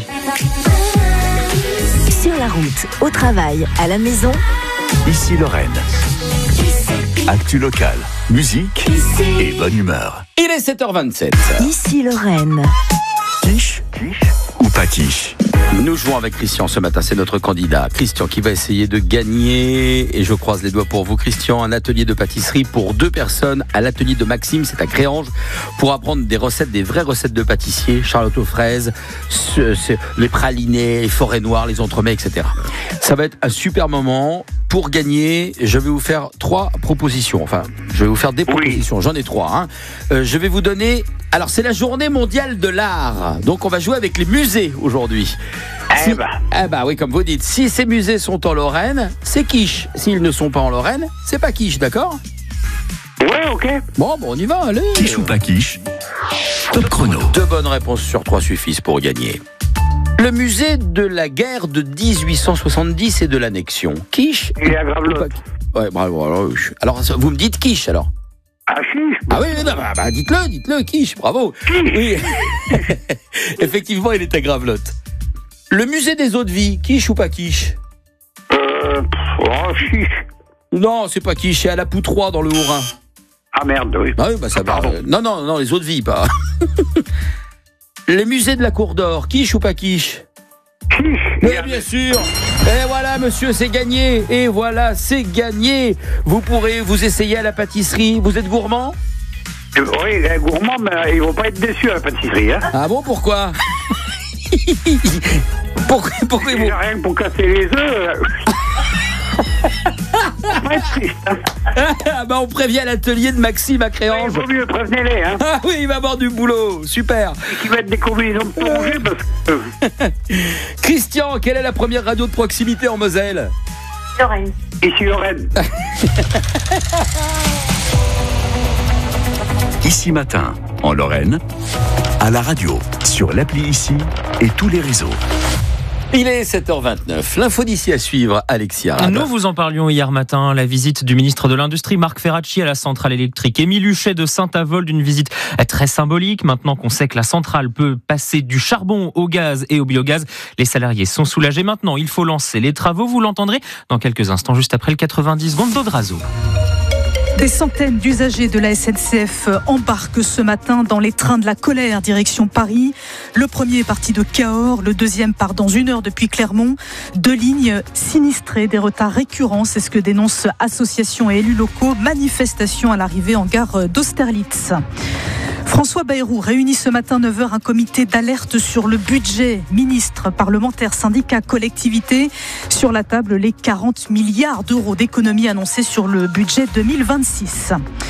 Sur la route, au travail, à la maison. Ici Lorraine. Actu locale, musique et bonne humeur. Il est sept heures vingt-sept. Ici Lorraine. Quiche ou pas quiche? Nous jouons avec Christian ce matin, c'est notre candidat. Christian qui va essayer de gagner, et je croise les doigts pour vous Christian, un atelier de pâtisserie pour deux personnes à l'atelier de Maxime, c'est à Créange, pour apprendre des recettes, des vraies recettes de pâtissier, charlotte aux fraises, ce- ce- les pralinés, les forêts noires, les entremets, et cetera. Ça va être un super moment. Pour gagner, je vais vous faire trois propositions. Enfin, je vais vous faire des propositions. J'en ai trois. Hein. Euh, je vais vous donner... Alors, c'est la journée mondiale de l'art. Donc, on va jouer avec les musées aujourd'hui. Eh Si- ben. Eh ben oui, comme vous dites, si ces musées sont en Lorraine, c'est quiche. S'ils ne sont pas en Lorraine, c'est pas quiche, d'accord? Ouais, ok. Bon, bon, on y va, allez. Quiche ou pas quiche? Top chrono. Deux bonnes réponses sur trois suffisent pour gagner. Le musée de la guerre de dix-huit cent soixante-dix et de l'annexion. Quiche? Il est à Gravelotte. Ouais, bravo. Alors, je- alors, vous me dites quiche, alors? Ah, quiche. Ah oui, non, bah, bah, dites-le, dites-le, quiche, bravo. Oui. Effectivement, il est à Gravelotte. Le musée des eaux de vie, quiche ou pas quiche? Euh, pff, oh, quiche. Non, c'est pas quiche, c'est à la Poutroie dans le Haut-Rhin. Ah, merde, oui. Ah oui, bah ça va. euh, non, non, non, les eaux de vie, pas. Le musée de la Cour d'Or, quiche ou pas quiche? Quiche. Mais bien sûr. Et voilà, monsieur, c'est gagné. Et voilà, c'est gagné. Vous pourrez vous essayer à la pâtisserie. Vous êtes gourmand? Euh, Oui, les gourmands, mais ils vont pas être déçus à la pâtisserie, hein. Ah bon, pourquoi? Pourquoi, pourquoi ils vont... Rien que pour casser les œufs. euh, ça va être triste, hein. Ah bah on prévient l'atelier de Maxime à Il Créange. vaut mieux, prévenez-les, hein. Ah oui, il va avoir du boulot. Super. Et qu'ils mettent des combinaisons de plongée parce que. Christian, quelle est la première radio de proximité en Moselle? Lorraine. Ici Lorraine. Ici matin, en Lorraine, à la radio, sur l'appli Ici et tous les réseaux. Il est sept heures vingt-neuf. L'info d'ici à suivre, Alexia. Nous vous en parlions hier matin, la visite du ministre de l'Industrie, Marc Ferracci, à la centrale électrique Émile Huchet de Saint-Avold, une visite très symbolique. Maintenant qu'on sait que la centrale peut passer du charbon au gaz et au biogaz, les salariés sont soulagés. Maintenant, il faut lancer les travaux. Vous l'entendrez dans quelques instants, juste après le quatre-vingt-dix secondes d'Odrazo. Des centaines d'usagers de la S N C F embarquent ce matin dans les trains de la colère direction Paris. Le premier est parti de Cahors, le deuxième part dans une heure depuis Clermont. Deux lignes sinistrées, des retards récurrents, c'est ce que dénoncent associations et élus locaux. Manifestation à l'arrivée en gare d'Austerlitz. François Bayrou réunit ce matin neuf heures un comité d'alerte sur le budget. Ministres, parlementaires, syndicats, collectivités. Sur la table, les quarante milliards d'euros d'économies annoncées sur le budget deux mille vingt-six.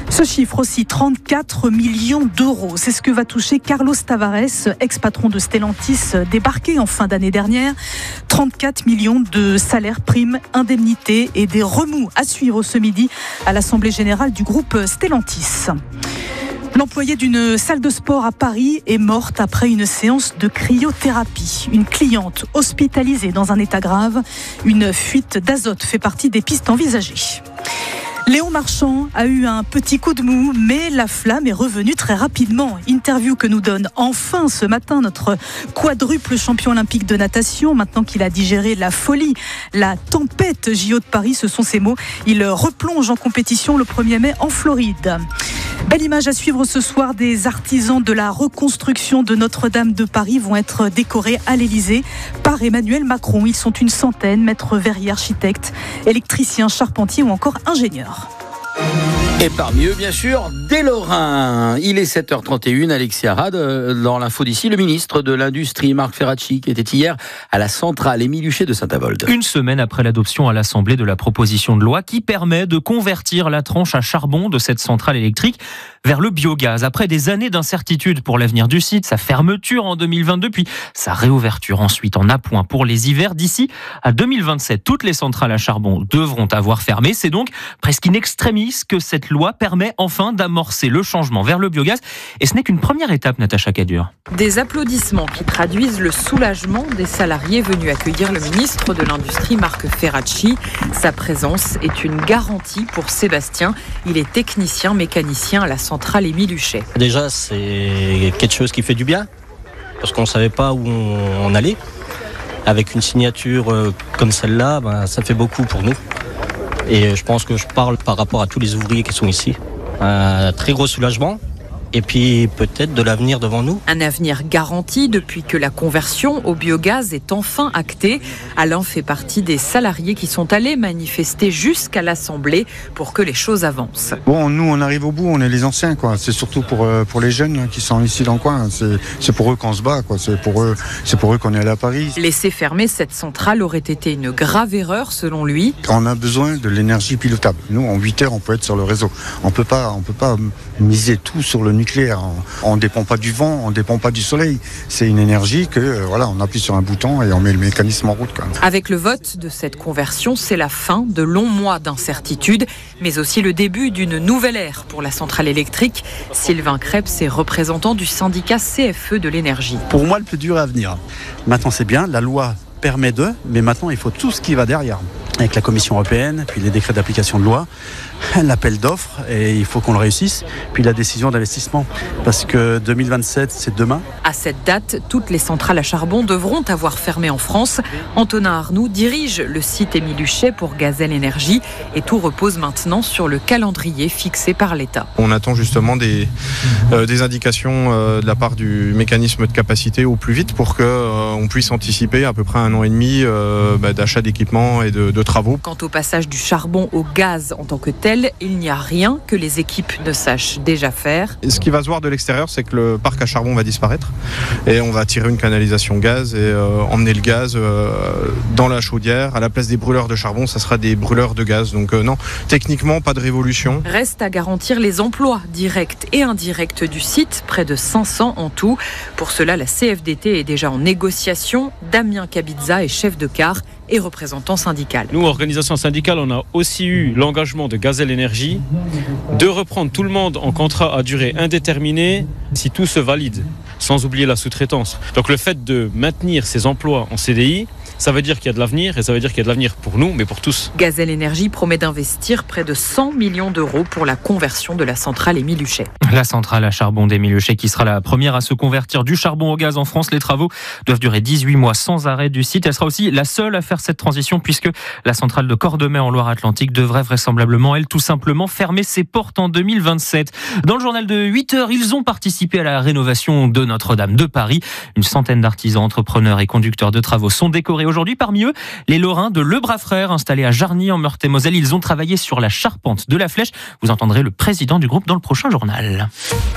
Ce chiffre aussi, trente-quatre millions d'euros. C'est ce que va toucher Carlos Tavares, ex-patron de Stellantis, débarqué en fin d'année dernière. trente-quatre millions de salaires, primes, indemnités et des remous à suivre ce midi à l'Assemblée générale du groupe Stellantis. L'employée d'une salle de sport à Paris est morte après une séance de cryothérapie. Une cliente hospitalisée dans un état grave. Une fuite d'azote fait partie des pistes envisagées. Léon Marchand a eu un petit coup de mou, mais la flamme est revenue très rapidement. Interview que nous donne enfin ce matin notre quadruple champion olympique de natation. Maintenant qu'il a digéré la folie, la tempête J O de Paris, ce sont ses mots. Il replonge en compétition le premier mai en Floride. Belle image à suivre ce soir. Des artisans de la reconstruction de Notre-Dame de Paris vont être décorés à l'Élysée par Emmanuel Macron. Ils sont une centaine, maîtres verriers, architectes, électriciens, charpentiers ou encore ingénieurs. Et parmi eux, bien sûr, des Lorrains. Il est sept heures trente et une, Alexis Arad, dans l'info d'ici, le ministre de l'Industrie, Marc Ferracci, qui était hier à la centrale Émile Huchet de Saint-Avold. Une semaine après l'adoption à l'Assemblée de la proposition de loi qui permet de convertir la tranche à charbon de cette centrale électrique vers le biogaz. Après des années d'incertitude pour l'avenir du site, sa fermeture en deux mille vingt-deux, puis sa réouverture ensuite en appoint pour les hivers. D'ici à deux mille vingt-sept, toutes les centrales à charbon devront avoir fermé. C'est donc presque in extremis que cette loi permet enfin d'amorcer le changement vers le biogaz. Et ce n'est qu'une première étape, Natacha Cadur. Des applaudissements qui traduisent le soulagement des salariés venus accueillir le ministre de l'Industrie, Marc Ferracci. Sa présence est une garantie pour Sébastien. Il est technicien mécanicien à la centrale Émile Huchet. Déjà, c'est quelque chose qui fait du bien, parce qu'on ne savait pas où on allait. Avec une signature comme celle-là, ben, ça fait beaucoup pour nous. Et je pense que je parle par rapport à tous les ouvriers qui sont ici. Un très gros soulagement. Et puis peut-être de l'avenir devant nous. Un avenir garanti depuis que la conversion au biogaz est enfin actée. Alain fait partie des salariés qui sont allés manifester jusqu'à l'Assemblée pour que les choses avancent. Bon, nous on arrive au bout, on est les anciens, quoi. C'est surtout pour, pour les jeunes qui sont ici dans le coin. C'est, c'est pour eux qu'on se bat, quoi. C'est pour eux, c'est pour eux qu'on est allé à Paris. Laisser fermer cette centrale aurait été une grave erreur selon lui. On a besoin de l'énergie pilotable. Nous, en huit heures, on peut être sur le réseau. On peut pas, on peut pas miser tout sur le nucléaire. On ne dépend pas du vent, on ne dépend pas du soleil. C'est une énergie que euh, voilà, on appuie sur un bouton et on met le mécanisme en route. Quand même. Avec le vote de cette conversion, c'est la fin de longs mois d'incertitude, mais aussi le début d'une nouvelle ère pour la centrale électrique. Sylvain Krebs est représentant du syndicat C F E de l'énergie. Pour moi, le plus dur est à venir. Maintenant, c'est bien, la loi permet de, mais maintenant, il faut tout ce qui va derrière. Avec la Commission européenne, puis les décrets d'application de loi, l'appel d'offres, et il faut qu'on le réussisse, puis la décision d'investissement. Parce que deux mille vingt-sept, c'est demain. À cette date, toutes les centrales à charbon devront avoir fermé en France. Antonin Arnoux dirige le site Émile Huchet pour Gazelle Énergie, et tout repose maintenant sur le calendrier fixé par l'État. On attend justement des, euh, des indications euh, de la part du mécanisme de capacité au plus vite pour qu'on euh, puisse anticiper à peu près un an et demi euh, bah, d'achat d'équipements et de, de travaux. Quant au passage du charbon au gaz en tant que tel, il n'y a rien que les équipes ne sachent déjà faire. Et ce qui va se voir de l'extérieur, c'est que le parc à charbon va disparaître et on va tirer une canalisation gaz et euh, emmener le gaz euh, dans la chaudière. À la place des brûleurs de charbon, ça sera des brûleurs de gaz. Donc euh, non, techniquement, pas de révolution. Reste à garantir les emplois directs et indirects du site, près de cinq cents en tout. Pour cela, la C F D T est déjà en négociation. Damien Kabitza est chef de car et représentant syndical. Nous, organisation syndicale, on a aussi eu l'engagement de Gazelle Énergie de reprendre tout le monde en contrat à durée indéterminée si tout se valide, sans oublier la sous-traitance. Donc le fait de maintenir ces emplois en C D I, ça veut dire qu'il y a de l'avenir et ça veut dire qu'il y a de l'avenir pour nous, mais pour tous. Gazelle Énergie promet d'investir près de cent millions d'euros pour la conversion de la centrale Émile Huchet. La centrale à charbon d'Émile Huchet qui sera la première à se convertir du charbon au gaz en France. Les travaux doivent durer dix-huit mois sans arrêt du site. Elle sera aussi la seule à faire cette transition puisque la centrale de Cordemais en Loire-Atlantique devrait vraisemblablement, elle, tout simplement fermer ses portes en deux mille vingt-sept. Dans le journal de huit heures, ils ont participé à la rénovation de Notre-Dame de Paris. Une centaine d'artisans, entrepreneurs et conducteurs de travaux sont décorés aujourd'hui. Parmi eux, les Lorrains de Le Bras Frères, installés à Jarny en Meurthe-et-Moselle. Ils ont travaillé sur la charpente de la Flèche. Vous entendrez le président du groupe dans le prochain journal.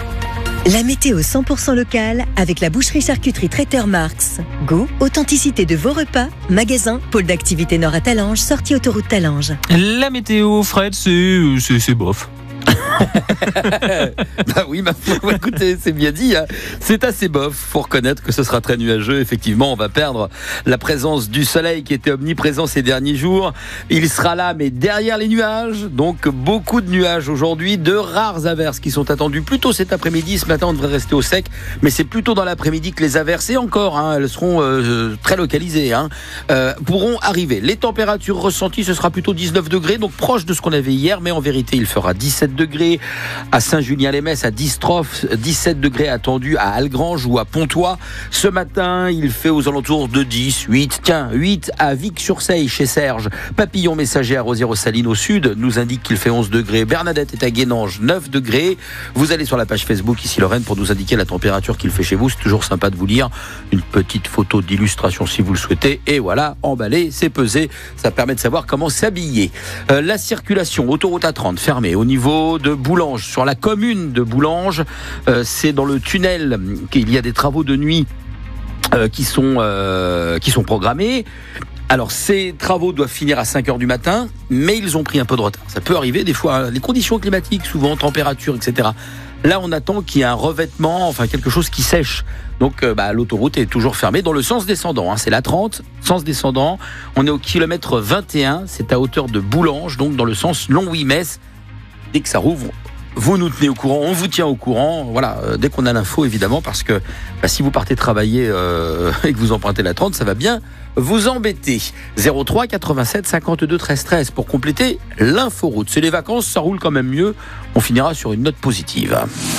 La météo cent pour cent locale avec la boucherie-charcuterie Traiteur Marx. Goût, authenticité de vos repas, magasin, pôle d'activité nord à Talange, sortie autoroute Talange. La météo, Fred, c'est, c'est, c'est bof. Bah oui, ma foi, écoutez, c'est bien dit. Hein. C'est assez bof. Faut reconnaître que ce sera très nuageux. Effectivement, on va perdre la présence du soleil qui était omniprésent ces derniers jours. Il sera là, mais derrière les nuages. Donc, beaucoup de nuages aujourd'hui. De rares averses qui sont attendues plutôt cet après-midi. Ce matin, on devrait rester au sec. Mais c'est plutôt dans l'après-midi que les averses, et encore, hein, elles seront euh, très localisées, hein, euh, pourront arriver. Les températures ressenties, ce sera plutôt dix-neuf degrés. Donc, proche de ce qu'on avait hier. Mais en vérité, il fera dix-sept degrés à Saint-Julien-les-Messes, à Distrophe, dix-sept degrés attendus à Algrange ou à Pontois. Ce matin, il fait aux alentours de dix, huit, tiens, huit à Vic-sur-Seille chez Serge. Papillon Messager à Rosières-aux-Salines au sud nous indique qu'il fait onze degrés. Bernadette est à Guénange, neuf degrés. Vous allez sur la page Facebook Ici Lorraine pour nous indiquer la température qu'il fait chez vous. C'est toujours sympa de vous lire une petite photo d'illustration si vous le souhaitez. Et voilà, emballé, c'est pesé. Ça permet de savoir comment s'habiller. Euh, la circulation, autoroute A trente fermée au niveau de Boulanges, sur la commune de Boulanges. Euh, c'est dans le tunnel qu'il y a des travaux de nuit euh, qui sont, euh, qui sont programmés. Alors, ces travaux doivent finir à cinq heures du matin, mais ils ont pris un peu de retard. Ça peut arriver des fois, hein, les conditions climatiques, souvent, température, et cetera. Là, on attend qu'il y ait un revêtement, enfin quelque chose qui sèche. Donc, euh, bah, l'autoroute est toujours fermée dans le sens descendant. Hein. C'est la trente, sens descendant. On est au kilomètre vingt et un, c'est à hauteur de Boulanges, donc dans le sens Longwy-Metz. Dès que ça rouvre, vous nous tenez au courant, on vous tient au courant, voilà, euh, dès qu'on a l'info évidemment, parce que bah, si vous partez travailler euh, et que vous empruntez la trente, ça va bien vous embêter. zéro trois quatre-vingt-sept cinquante-deux treize treize pour compléter l'inforoute. C'est les vacances, ça roule quand même mieux, on finira sur une note positive.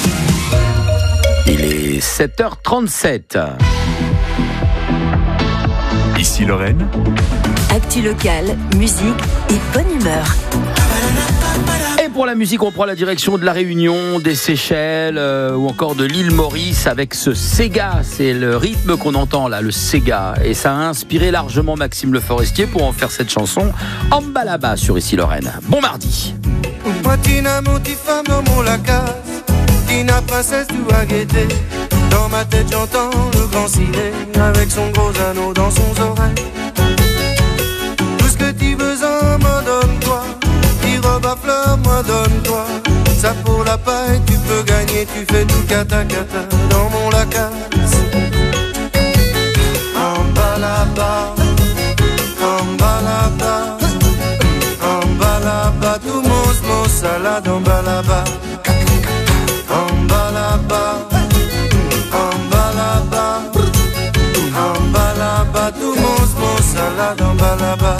Il est sept heures trente-sept. Ici Lorraine. Actu locale, musique et bonne humeur. Et pour la musique, on prend la direction de la Réunion, des Seychelles euh, ou encore de l'île Maurice avec ce Sega. C'est le rythme qu'on entend là, le Sega. Et ça a inspiré largement Maxime Le Forestier pour en faire cette chanson Ambalaba sur Ici Lorraine. Bon mardi. Tina, mon petit femme dans mon lacas. Tina, princesse du Agueté. Dans ma tête, j'entends le grand ciné avec son gros anneau dans son oreille. Tout ce que tu besoin, me donne-toi. Robe à fleurs, moi donne-toi. Ça pour la paille, tu peux gagner. Tu fais tout kata kata dans mon lacasse. En bas là-bas, en bas là-bas, en bas là-bas, tout mousse, mousse, salade en bas là-bas. En bas là-bas, en bas là-bas, en bas là-bas, tout mousse, mousse, salade en bas là-bas.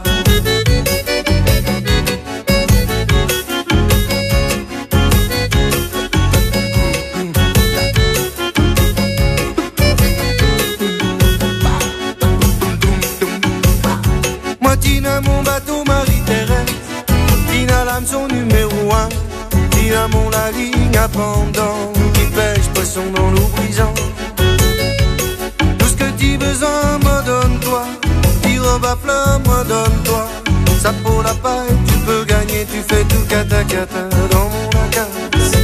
Tina, mon bateau Marie-Thérèse. Tina, l'hameçon numéro un. Tina, mon la ligne à pendant qui pêche poisson dans l'eau brisante. Tout ce que tu besoin, me donne-toi. Tes robes à fleurs, me donne-toi. Ça pour la paille, tu peux gagner. Tu fais tout kata kata dans mon lacasse.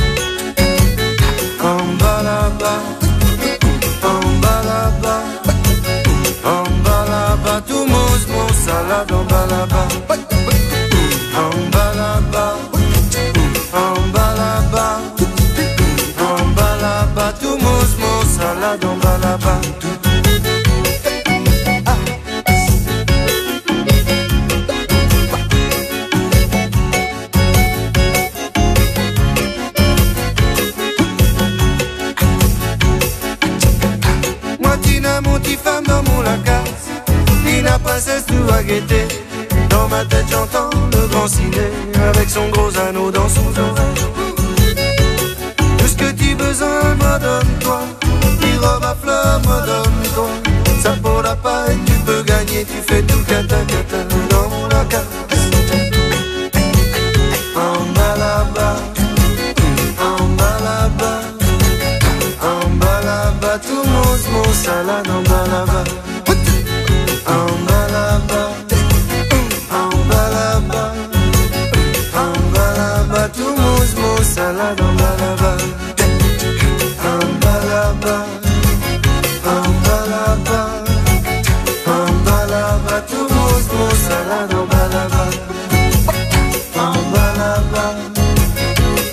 En bas là-bas, en bas là-bas, en bas là-bas, tout mousse, mousse, salade en bas là-bas. En bas là-bas, en bas là-bas, en bas là-bas, tout mousse, mousse, salade en bas là-bas. Moi, Tina, mon petit femme dans mon lacasse. Tina, princesse du Agueté. Dans ma tête j'entends le grand ciné avec son gros anneau dans son oreille. Tout ce que tu besoin, me donne-toi. Tes robes à fleurs, me donne-toi. Ça pour la paille, tu peux gagner. Tu fais tout kata kata dans mon lacasse. En bas là-bas, en bas là-bas, en bas là-bas, tout mousse, mousse, salade en bas là-bas. En bas là-bas, en bas là-bas, en bas là-bas, tout mousse, mousse, salade en bas là-bas. En bas là-bas, en bas là-bas, en bas là-bas, tout mousse, mousse, salade en bas là-bas. En bas là-bas,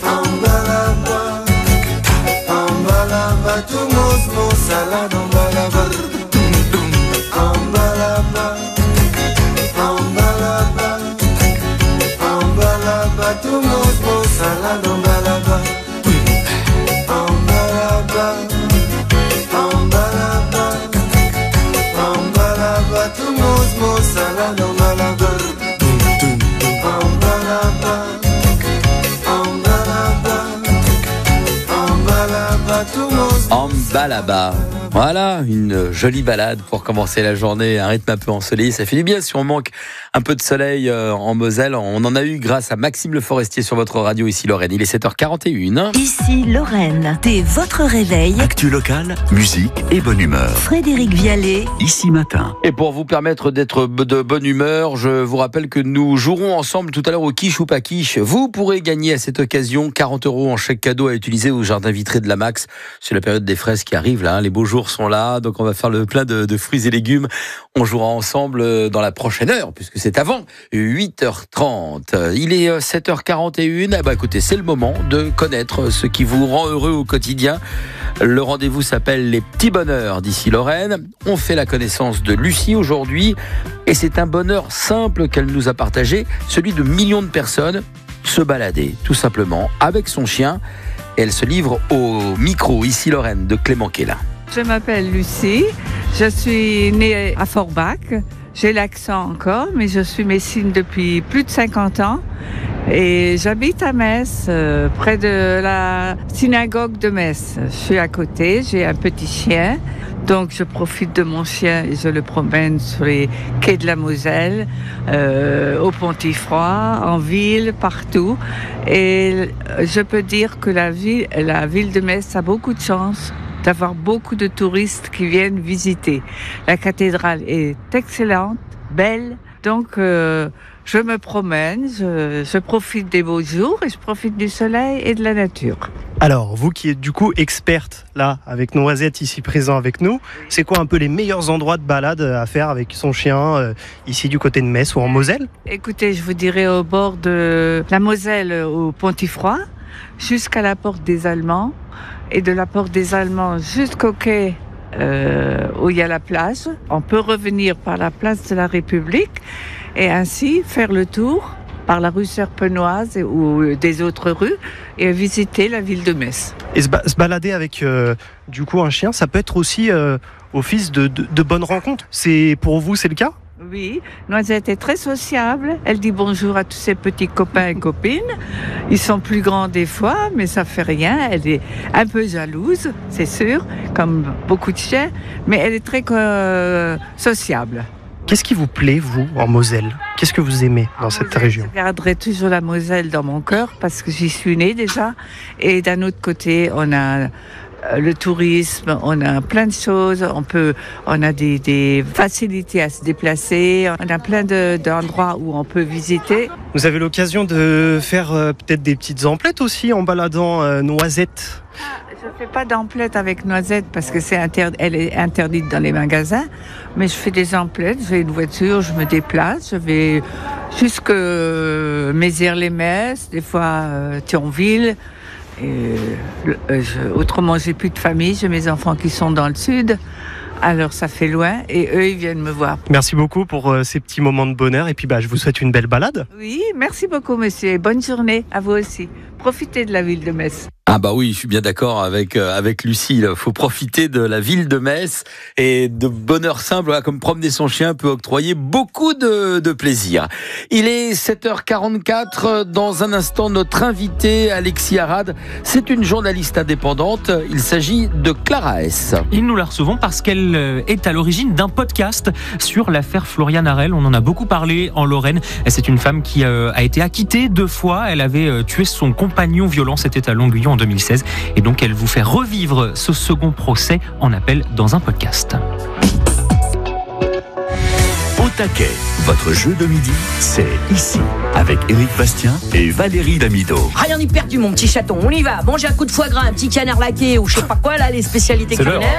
là-bas, là-bas. Voilà, une jolie balade pour commencer la journée, un rythme un peu ensoleillé, ça fait du bien si on manque un peu de soleil en Moselle. On en a eu grâce à Maxime Le Forestier sur votre radio ici Lorraine. Il est sept heures quarante et une. Ici Lorraine, c'est votre réveil. Actu locale, musique et bonne humeur. Frédéric Vialet. Ici matin. Et pour vous permettre d'être de bonne humeur, je vous rappelle que nous jouerons ensemble tout à l'heure au quiche ou pas quiche. Vous pourrez gagner à cette occasion quarante euros en chèque cadeau à utiliser au jardin vitré de la Max. C'est la période des fraises qui arrive là, hein. Les beaux jours sont là, donc on va faire le plein de, de fruits et légumes. On jouera ensemble dans la prochaine heure, puisque c'est avant huit heures trente. Il est sept heures quarante et une. Eh ben, écoutez, c'est le moment de connaître ce qui vous rend heureux au quotidien. Le rendez-vous s'appelle les petits bonheurs d'ici Lorraine. On fait la connaissance de Lucie aujourd'hui, et c'est un bonheur simple qu'elle nous a partagé, celui de millions de personnes, se balader tout simplement avec son chien. Et elle se livre au micro ici Lorraine de Clément Kella. Je m'appelle Lucie, je suis née à Forbach, j'ai l'accent encore, mais je suis messine depuis plus de cinquante ans et j'habite à Metz, euh, près de la synagogue de Metz. Je suis à côté, j'ai un petit chien, donc je profite de mon chien et je le promène sur les quais de la Moselle, euh, au Pontifroy, en ville, partout. Et je peux dire que la ville, la ville de Metz a beaucoup de chance d'avoir beaucoup de touristes qui viennent visiter. La cathédrale est excellente, belle, donc euh, je me promène, je, je profite des beaux jours et je profite du soleil et de la nature. Alors, vous qui êtes du coup experte là, avec Noisette ici présent avec nous, c'est quoi un peu les meilleurs endroits de balade à faire avec son chien euh, ici du côté de Metz ou en Moselle? Écoutez, je vous dirais au bord de la Moselle au Pontifroy, jusqu'à la porte des Allemands, et de la porte des Allemands jusqu'au quai euh, où il y a la plage. On peut revenir par la place de la République et ainsi faire le tour par la rue Serpenoise ou des autres rues et visiter la ville de Metz. Et se, ba- se balader avec euh, du coup un chien, ça peut être aussi euh, office de, de, de bonnes rencontres. C'est, pour vous, c'est le cas ? Oui, Noisette est très sociable. Elle dit bonjour à tous ses petits copains et copines. Ils sont plus grands des fois, mais ça fait rien. Elle est un peu jalouse, c'est sûr, comme beaucoup de chiens, mais elle est très euh, sociable. Qu'est-ce qui vous plaît, vous, en Moselle ? Qu'est-ce que vous aimez dans cette Moselle, région ? Je garderai toujours la Moselle dans mon cœur parce que j'y suis née déjà. Et d'un autre côté, on a le tourisme, on a plein de choses, on peut, on a des, des facilités à se déplacer, on a plein de, d'endroits où on peut visiter. Vous avez l'occasion de faire euh, peut-être des petites emplettes aussi en baladant euh, Noisette ? Je ne fais pas d'emplettes avec Noisette parce que c'est interdit, elle est interdite dans les magasins, mais je fais des emplettes, j'ai une voiture, je me déplace, je vais jusque Mézières-les-Messes, des fois euh, Thionville. Et, euh, je, autrement, j'ai plus de famille, j'ai mes enfants qui sont dans le sud, alors ça fait loin et eux ils viennent me voir. Merci beaucoup pour euh, ces petits moments de bonheur et puis bah, je vous souhaite une belle balade. Oui, merci beaucoup monsieur, bonne journée à vous aussi. Profitez de la ville de Metz. Ah bah oui, je suis bien d'accord avec euh, avec Lucie. Il faut profiter de la ville de Metz et de bonheur simple, voilà, comme promener son chien peut octroyer beaucoup de, de plaisir. Il est sept heures quarante-quatre. Dans un instant, notre invité Alexis Arad, c'est une journaliste indépendante. Il s'agit de Clara S. Et nous la recevons parce qu'elle est à l'origine d'un podcast sur l'affaire Florian Harel. On en a beaucoup parlé en Lorraine. C'est une femme qui a été acquittée deux fois. Elle avait tué son compagnon violent. C'était à Longuillon en deux mille seize. Et donc, elle vous fait revivre ce second procès en appel dans un podcast. Au taquet, votre jeu de midi, c'est ici, avec Éric Bastien et Valérie Damido. Rien n'y perdu, mon petit chaton. On y va. Manger un coup de foie gras, un petit canard laqué ou je sais pas quoi, là, les spécialités C'est culinaires.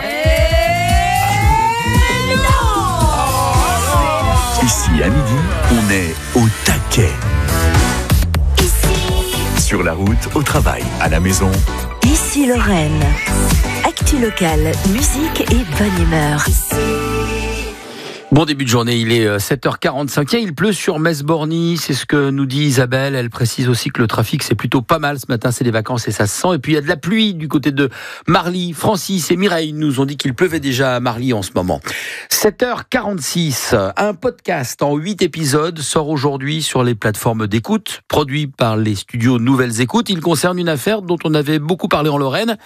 Ici, à midi, on est au taquet. Sur la route, au travail, à la maison. Ici Lorraine. Actu locale, musique et bonne humeur. Bon début de journée, il est sept heures quarante-cinq. Tiens, il pleut sur Metz-Borny, c'est ce que nous dit Isabelle. Elle précise aussi que le trafic, c'est plutôt pas mal ce matin, c'est les vacances et ça se sent. Et puis il y a de la pluie du côté de Marly. Francis et Mireille nous ont dit qu'il pleuvait déjà à Marly en ce moment. sept heures quarante-six, un podcast en huit épisodes sort aujourd'hui sur les plateformes d'écoute, produit par les studios Nouvelles Écoutes. Il concerne une affaire dont on avait beaucoup parlé en Lorraine.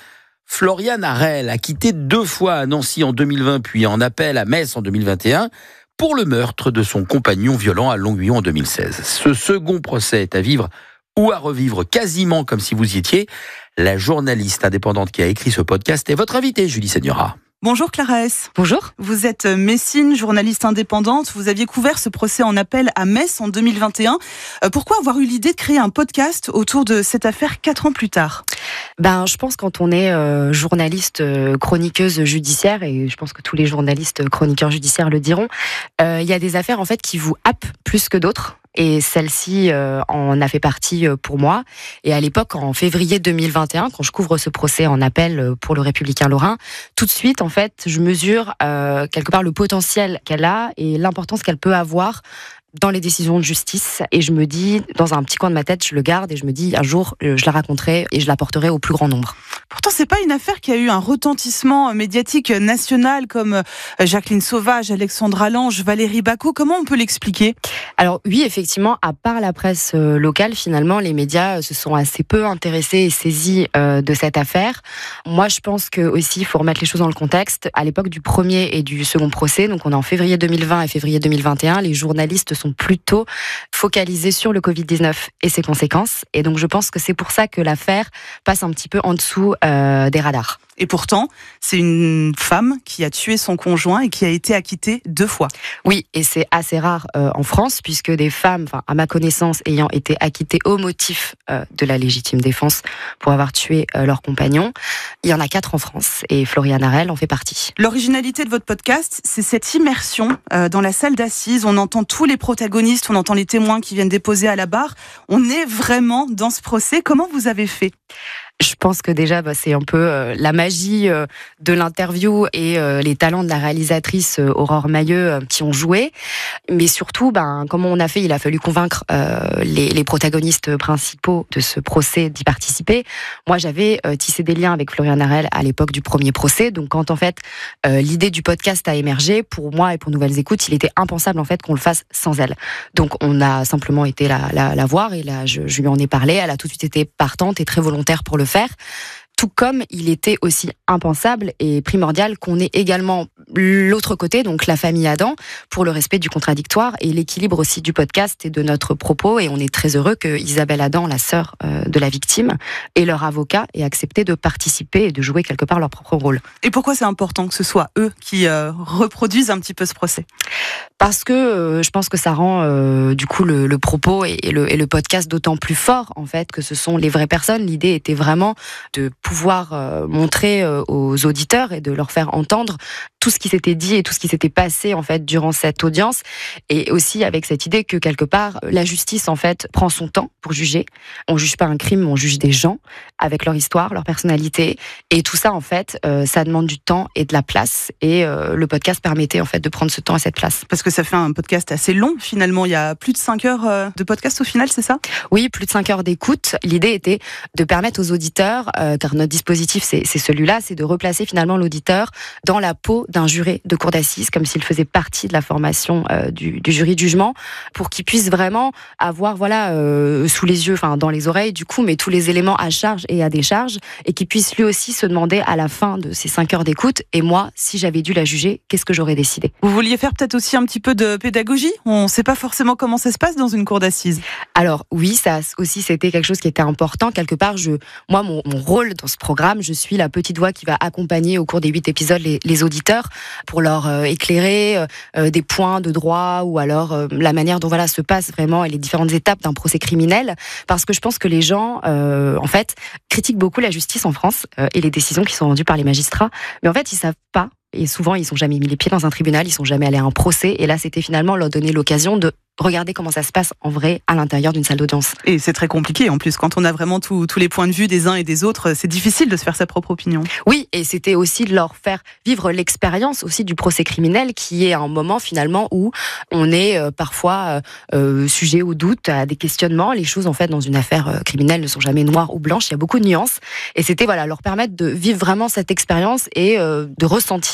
Florian Harel, acquitté deux fois à Nancy en deux mille vingt, puis en appel à Metz en deux mille vingt et un, pour le meurtre de son compagnon violent à Longuyon en deux mille seize. Ce second procès est à vivre ou à revivre quasiment comme si vous y étiez. La journaliste indépendante qui a écrit ce podcast est votre invitée, Julie Segnora. Bonjour Clara S. Bonjour. Vous êtes Messine, journaliste indépendante. Vous aviez couvert ce procès en appel à Metz en deux mille vingt et un. Euh, pourquoi avoir eu l'idée de créer un podcast autour de cette affaire quatre ans plus tard ? Ben, je pense quand on est euh, journaliste, euh, chroniqueuse judiciaire, et je pense que tous les journalistes euh, chroniqueurs judiciaires le diront, euh, il y a des affaires en fait qui vous happent plus que d'autres. Et celle-ci euh, en a fait partie euh, pour moi. Et à l'époque, en février deux mille vingt et un, quand je couvre ce procès en appel pour le Républicain Lorrain, tout de suite, en fait, je mesure euh, quelque part le potentiel qu'elle a et l'importance qu'elle peut avoir dans les décisions de justice. Et je me dis, dans un petit coin de ma tête, je le garde et je me dis, un jour, je la raconterai et je la porterai au plus grand nombre. Pourtant, c'est pas une affaire qui a eu un retentissement médiatique national comme Jacqueline Sauvage, Alexandra Lange, Valérie Bacot. Comment on peut l'expliquer ? Alors oui, effectivement, à part la presse locale, finalement, les médias se sont assez peu intéressés et saisis euh, de cette affaire. Moi, je pense que aussi, il faut remettre les choses dans le contexte. À l'époque du premier et du second procès, donc on est en février deux mille vingt et février deux mille vingt et un, les journalistes sont plutôt focalisés sur le covid dix-neuf et ses conséquences. Et donc, je pense que c'est pour ça que l'affaire passe un petit peu en dessous euh, des radars. Et pourtant, c'est une femme qui a tué son conjoint et qui a été acquittée deux fois. Oui, et c'est assez rare euh, en France, puisque des femmes, enfin, à ma connaissance, ayant été acquittées au motif euh, de la légitime défense pour avoir tué euh, leur compagnon, il y en a quatre en France, et Florian Harel en fait partie. L'originalité de votre podcast, c'est cette immersion euh, dans la salle d'assises. On entend tous les protagonistes, on entend les témoins qui viennent déposer à la barre. On est vraiment dans ce procès. Comment vous avez fait ? Je pense que déjà, bah, c'est un peu euh, la magie euh, de l'interview et euh, les talents de la réalisatrice euh, Aurore Mailleux euh, qui ont joué. Mais surtout, ben, comment on a fait ? Il a fallu convaincre euh, les, les protagonistes principaux de ce procès d'y participer. Moi, j'avais euh, tissé des liens avec Florian Harel à l'époque du premier procès. Donc, quand en fait euh, l'idée du podcast a émergé, pour moi et pour Nouvelles Écoutes, il était impensable en fait qu'on le fasse sans elle. Donc, on a simplement été la, la, la voir et là, je, je lui en ai parlé. Elle a tout de suite été partante et très volontaire pour le faire. Tout comme il était aussi impensable et primordial qu'on ait également l'autre côté, donc la famille Adam, pour le respect du contradictoire et l'équilibre aussi du podcast et de notre propos. Et on est très heureux que Isabelle Adam, la sœur euh, de la victime, et leur avocat aient accepté de participer et de jouer quelque part leur propre rôle. Et pourquoi c'est important que ce soit eux qui euh, reproduisent un petit peu ce procès ? Parce que euh, je pense que ça rend euh, du coup le, le propos et, et, le, et le podcast d'autant plus fort en fait que ce sont les vraies personnes. L'idée était vraiment de pouvoir euh, montrer euh, aux auditeurs et de leur faire entendre tout ce qui s'était dit et tout ce qui s'était passé en fait durant cette audience, et aussi avec cette idée que quelque part la justice en fait prend son temps pour juger. On juge pas un crime, on juge des gens avec leur histoire, leur personnalité, et tout ça en fait euh, ça demande du temps et de la place, et euh, le podcast permettait en fait de prendre ce temps et cette place. Parce que ça fait un podcast assez long finalement, il y a plus de cinq heures de podcast au final, c'est ça ? Oui, plus de cinq heures d'écoute. L'idée était de permettre aux auditeurs, euh, car notre dispositif c'est, c'est celui-là, c'est de replacer finalement l'auditeur dans la peau d'un juré de cour d'assises, comme s'il faisait partie de la formation euh, du, du jury de jugement, pour qu'il puisse vraiment avoir voilà euh, sous les yeux, enfin dans les oreilles du coup, mais tous les éléments à charge et à décharge, et qu'il puisse lui aussi se demander à la fin de ces cinq heures d'écoute, et moi, si j'avais dû la juger, qu'est-ce que j'aurais décidé ? Vous vouliez faire peut-être aussi un petit peu de pédagogie ? On ne sait pas forcément comment ça se passe dans une cour d'assises. Alors oui, ça aussi c'était quelque chose qui était important. Quelque part, je, moi, mon, mon rôle dans ce programme, je suis la petite voix qui va accompagner au cours des huit épisodes les, les auditeurs pour leur euh, éclairer euh, des points de droit, ou alors euh, la manière dont voilà se passe vraiment et les différentes étapes d'un procès criminel. Parce que je pense que les gens, euh, en fait, critiquent beaucoup la justice en France euh, et les décisions qui sont rendues par les magistrats. Mais en fait, ils savent pas. Et souvent, ils sont jamais mis les pieds dans un tribunal, ils sont jamais allés à un procès. Et là, c'était finalement leur donner l'occasion de regarder comment ça se passe en vrai à l'intérieur d'une salle d'audience. Et c'est très compliqué en plus, quand on a vraiment tous les points de vue des uns et des autres, c'est difficile de se faire sa propre opinion. Oui, et c'était aussi de leur faire vivre l'expérience aussi du procès criminel, qui est un moment finalement où on est euh, parfois euh, sujet au doute, à des questionnements. Les choses en fait dans une affaire euh, criminelle ne sont jamais noires ou blanches, il y a beaucoup de nuances. Et c'était voilà leur permettre de vivre vraiment cette expérience et euh, de ressentir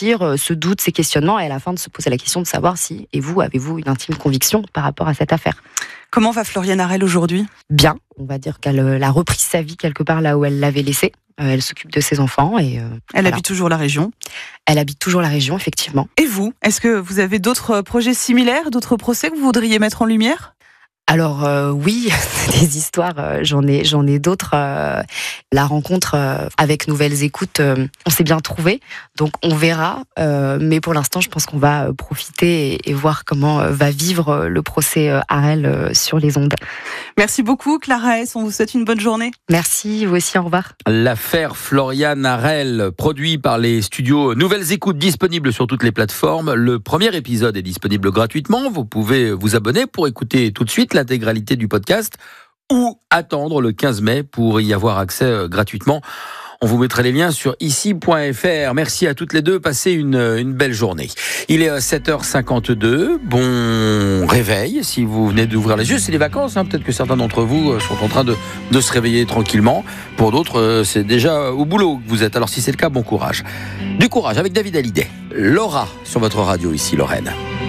ressentir euh, ce doute, ces questionnements, et à la fin de se poser la question de savoir si, et vous, avez-vous une intime conviction par rapport à cette affaire. Comment va Floriane Harel aujourd'hui ? Bien, on va dire qu'elle euh, a repris sa vie quelque part là où elle l'avait laissée. Euh, elle s'occupe de ses enfants et... Euh, elle voilà. habite toujours la région ? Elle habite toujours la région, effectivement. Et vous ? Est-ce que vous avez d'autres projets similaires, d'autres procès que vous voudriez mettre en lumière ? Alors euh, oui, des histoires, euh, j'en ai, j'en ai d'autres. Euh, la rencontre euh, avec Nouvelles Écoutes, euh, on s'est bien trouvé, donc on verra. Euh, mais pour l'instant, je pense qu'on va profiter et, et voir comment euh, va vivre le procès euh, Harel euh, sur les ondes. Merci beaucoup, Clara S. On vous souhaite une bonne journée. Merci, vous aussi, au revoir. L'affaire Floriane Harel, produit par les studios Nouvelles Écoutes, disponible sur toutes les plateformes. Le premier épisode est disponible gratuitement. Vous pouvez vous abonner pour écouter tout de suite l'intégralité du podcast ou attendre le quinze mai pour y avoir accès gratuitement. On vous mettra les liens sur ici point f r. Merci à toutes les deux. Passez une, une belle journée. Il est sept heures cinquante-deux. Bon réveil si vous venez d'ouvrir les yeux. C'est les vacances. Hein. Peut-être que certains d'entre vous sont en train de, de se réveiller tranquillement. Pour d'autres, c'est déjà au boulot que vous êtes. Alors si c'est le cas, bon courage. Du courage avec David Hallyday. Laura sur votre radio ici, Lorraine.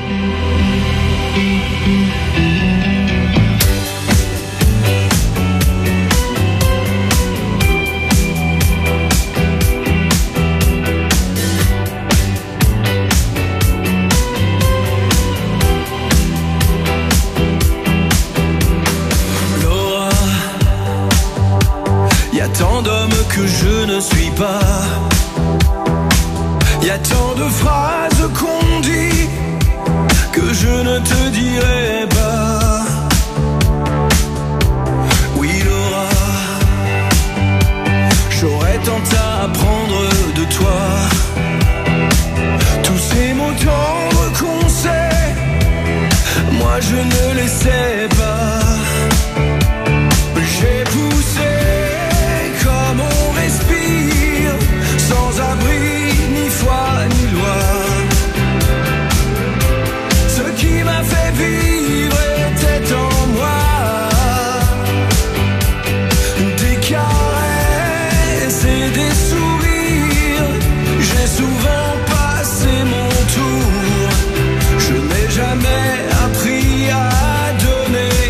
Tant d'hommes que je ne suis pas. Y a tant de phrases qu'on dit que je ne te dirai pas. Oui, Laura, j'aurais tant à apprendre de toi. Tous ces mots tendres qu'on sait, moi je ne les sais pas. J'ai poussé comme on respire, sans abri, ni foi, ni loi. Ce qui m'a fait vivre était en moi. Des caresses et des sourires, j'ai souvent passé mon tour. Je n'ai jamais appris à donner.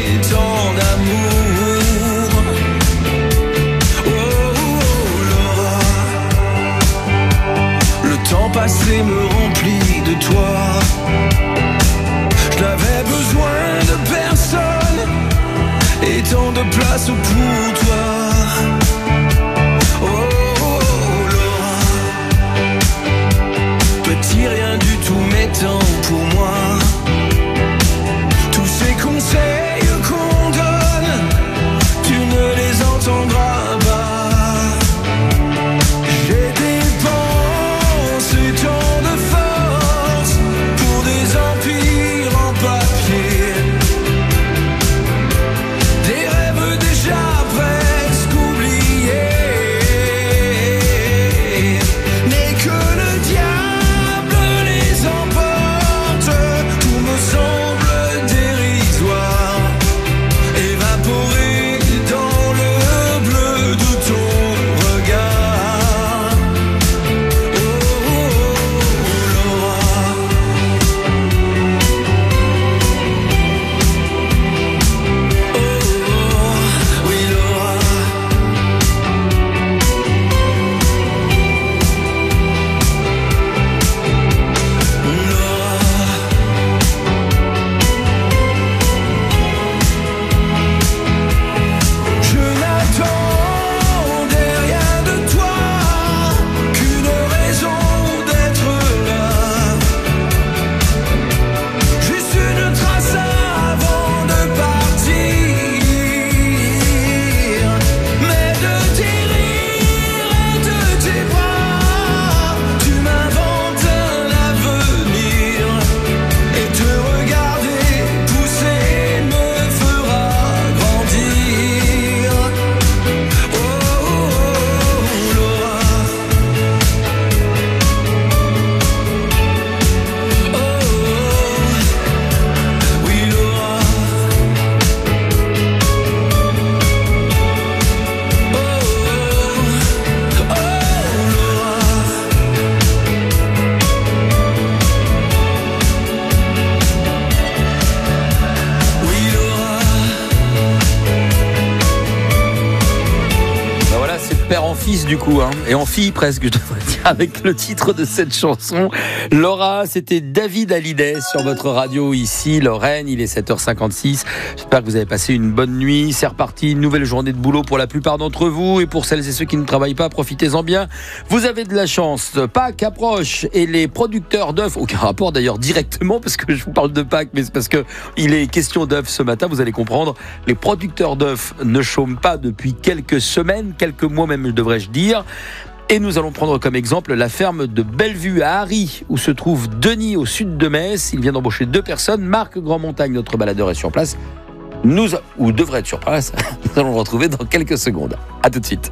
fils du coup, hein, et en fille presque, je devrais dire, avec le titre de cette chanson. Laura, c'était David Hallyday sur votre radio ici, Lorraine, il est sept heures cinquante-six. J'espère que vous avez passé une bonne nuit. C'est reparti, une nouvelle journée de boulot pour la plupart d'entre vous, et pour celles et ceux qui ne travaillent pas, profitez-en bien. Vous avez de la chance, Pâques approche et les producteurs d'œufs, aucun rapport d'ailleurs directement parce que je vous parle de Pâques, mais c'est parce que il est question d'œufs ce matin, vous allez comprendre. Les producteurs d'œufs ne chôment pas depuis quelques semaines, quelques mois même devrais-je dire. Et nous allons prendre comme exemple la ferme de Bellevue à Harry, où se trouve Denis au sud de Metz. Il vient d'embaucher deux personnes. Marc Grandmontagne, notre baladeur, est sur place. Nous, ou devrait être sur place. Nous allons le retrouver dans quelques secondes. À tout de suite.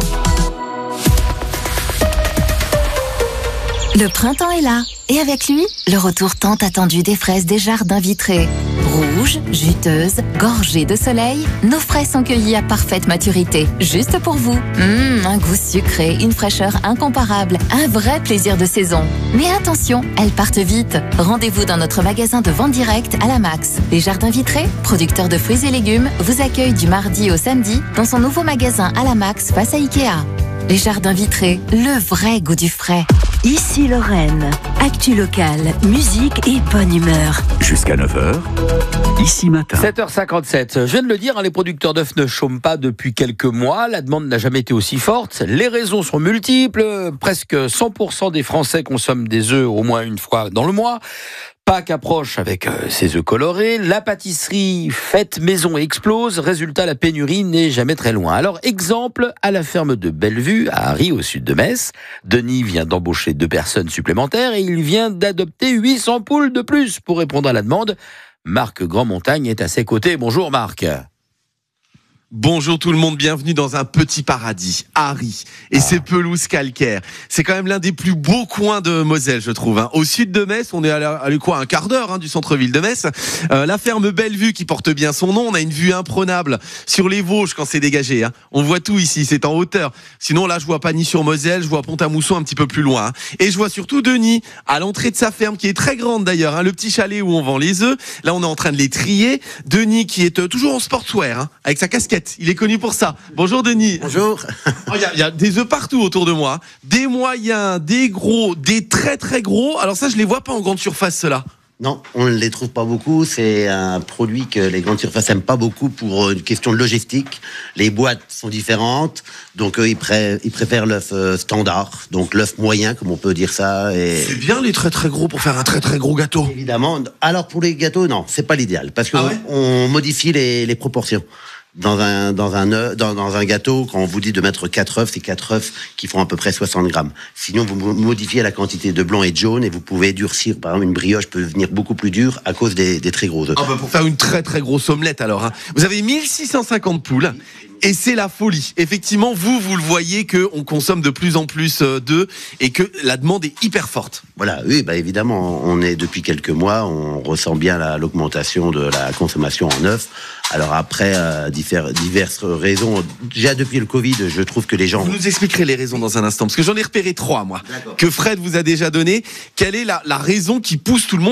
Le printemps est là, et avec lui, le retour tant attendu des fraises des jardins vitrés. Rouges, juteuses, gorgées de soleil, nos fraises sont cueillies à parfaite maturité, juste pour vous. Mmh, un goût sucré, une fraîcheur incomparable, un vrai plaisir de saison. Mais attention, elles partent vite. Rendez-vous dans notre magasin de vente directe à la Max. Les jardins vitrés, producteurs de fruits et légumes, vous accueillent du mardi au samedi dans son nouveau magasin à la Max face à Ikea. Les jardins vitrés, le vrai goût du frais. Ici Lorraine, actu locale, musique et bonne humeur. Jusqu'à neuf heures, ici matin. sept heures cinquante-sept. Je viens de le dire, hein, les producteurs d'œufs ne chôment pas depuis quelques mois. La demande n'a jamais été aussi forte. Les raisons sont multiples. Presque cent pour cent des Français consomment des œufs au moins une fois dans le mois. Pâques approche avec euh, ses œufs colorés, la pâtisserie faite maison explose, résultat la pénurie n'est jamais très loin. Alors exemple, à la ferme de Bellevue, à Harry au sud de Metz, Denis vient d'embaucher deux personnes supplémentaires et il vient d'adopter huit cents poules de plus pour répondre à la demande. Marc Grandmontagne est à ses côtés. Bonjour Marc. Bonjour tout le monde, bienvenue dans un petit paradis, Harry, et ah. ses pelouses calcaires. C'est quand même l'un des plus beaux coins de Moselle, je trouve. Hein. Au sud de Metz, on est à, la, à quoi, un quart d'heure hein, du centre-ville de Metz. Euh, la ferme Bellevue qui porte bien son nom, on a une vue imprenable sur les Vosges quand c'est dégagé. Hein. On voit tout ici, c'est en hauteur. Sinon là, je vois Pagny-sur-Moselle, je vois Pont-à-Mousson un petit peu plus loin. Hein. Et je vois surtout Denis, à l'entrée de sa ferme, qui est très grande d'ailleurs, hein, le petit chalet où on vend les œufs. Là, on est en train de les trier. Denis qui est euh, toujours en sportswear, hein, avec sa casquette. Il est connu pour ça. Bonjour Denis. Bonjour. Il y, y a des œufs partout autour de moi. Des moyens, des gros, des très très gros. Alors ça, je les vois pas en grande surface, ceux-là. Non, on ne les trouve pas beaucoup. C'est un produit que les grandes surfaces n'aiment pas beaucoup pour une question de logistique. Les boîtes sont différentes, donc eux, ils, pré- ils préfèrent l'œuf euh, standard, donc l'œuf moyen, comme on peut dire ça. Et... C'est bien les très très gros pour faire un très très gros gâteau. Évidemment. Alors pour les gâteaux, non, c'est pas l'idéal, parce qu'on ah ouais on modifie les, les proportions. Dans un, dans, un œuf, dans, dans un gâteau, quand on vous dit de mettre quatre œufs, c'est quatre œufs qui font à peu près soixante grammes. Sinon, vous modifiez la quantité de blanc et de jaune et vous pouvez durcir. Par exemple, une brioche peut devenir beaucoup plus dure à cause des, des très gros œufs. Ah bah pour faire une très très grosse omelette alors. Hein. Vous avez mille six cent cinquante poules. Et c'est la folie. Effectivement, vous, vous le voyez qu'on consomme de plus en plus d'œufs et que la demande est hyper forte. Voilà, oui, bah évidemment, on est depuis quelques mois, on ressent bien la, l'augmentation de la consommation en œufs. Alors après, euh, diffère, diverses raisons. Déjà depuis le Covid, je trouve que les gens... Vous nous expliquerez les raisons dans un instant, parce que j'en ai repéré trois, moi, D'accord. que Fred vous a déjà donné. Quelle est la, la raison qui pousse tout le monde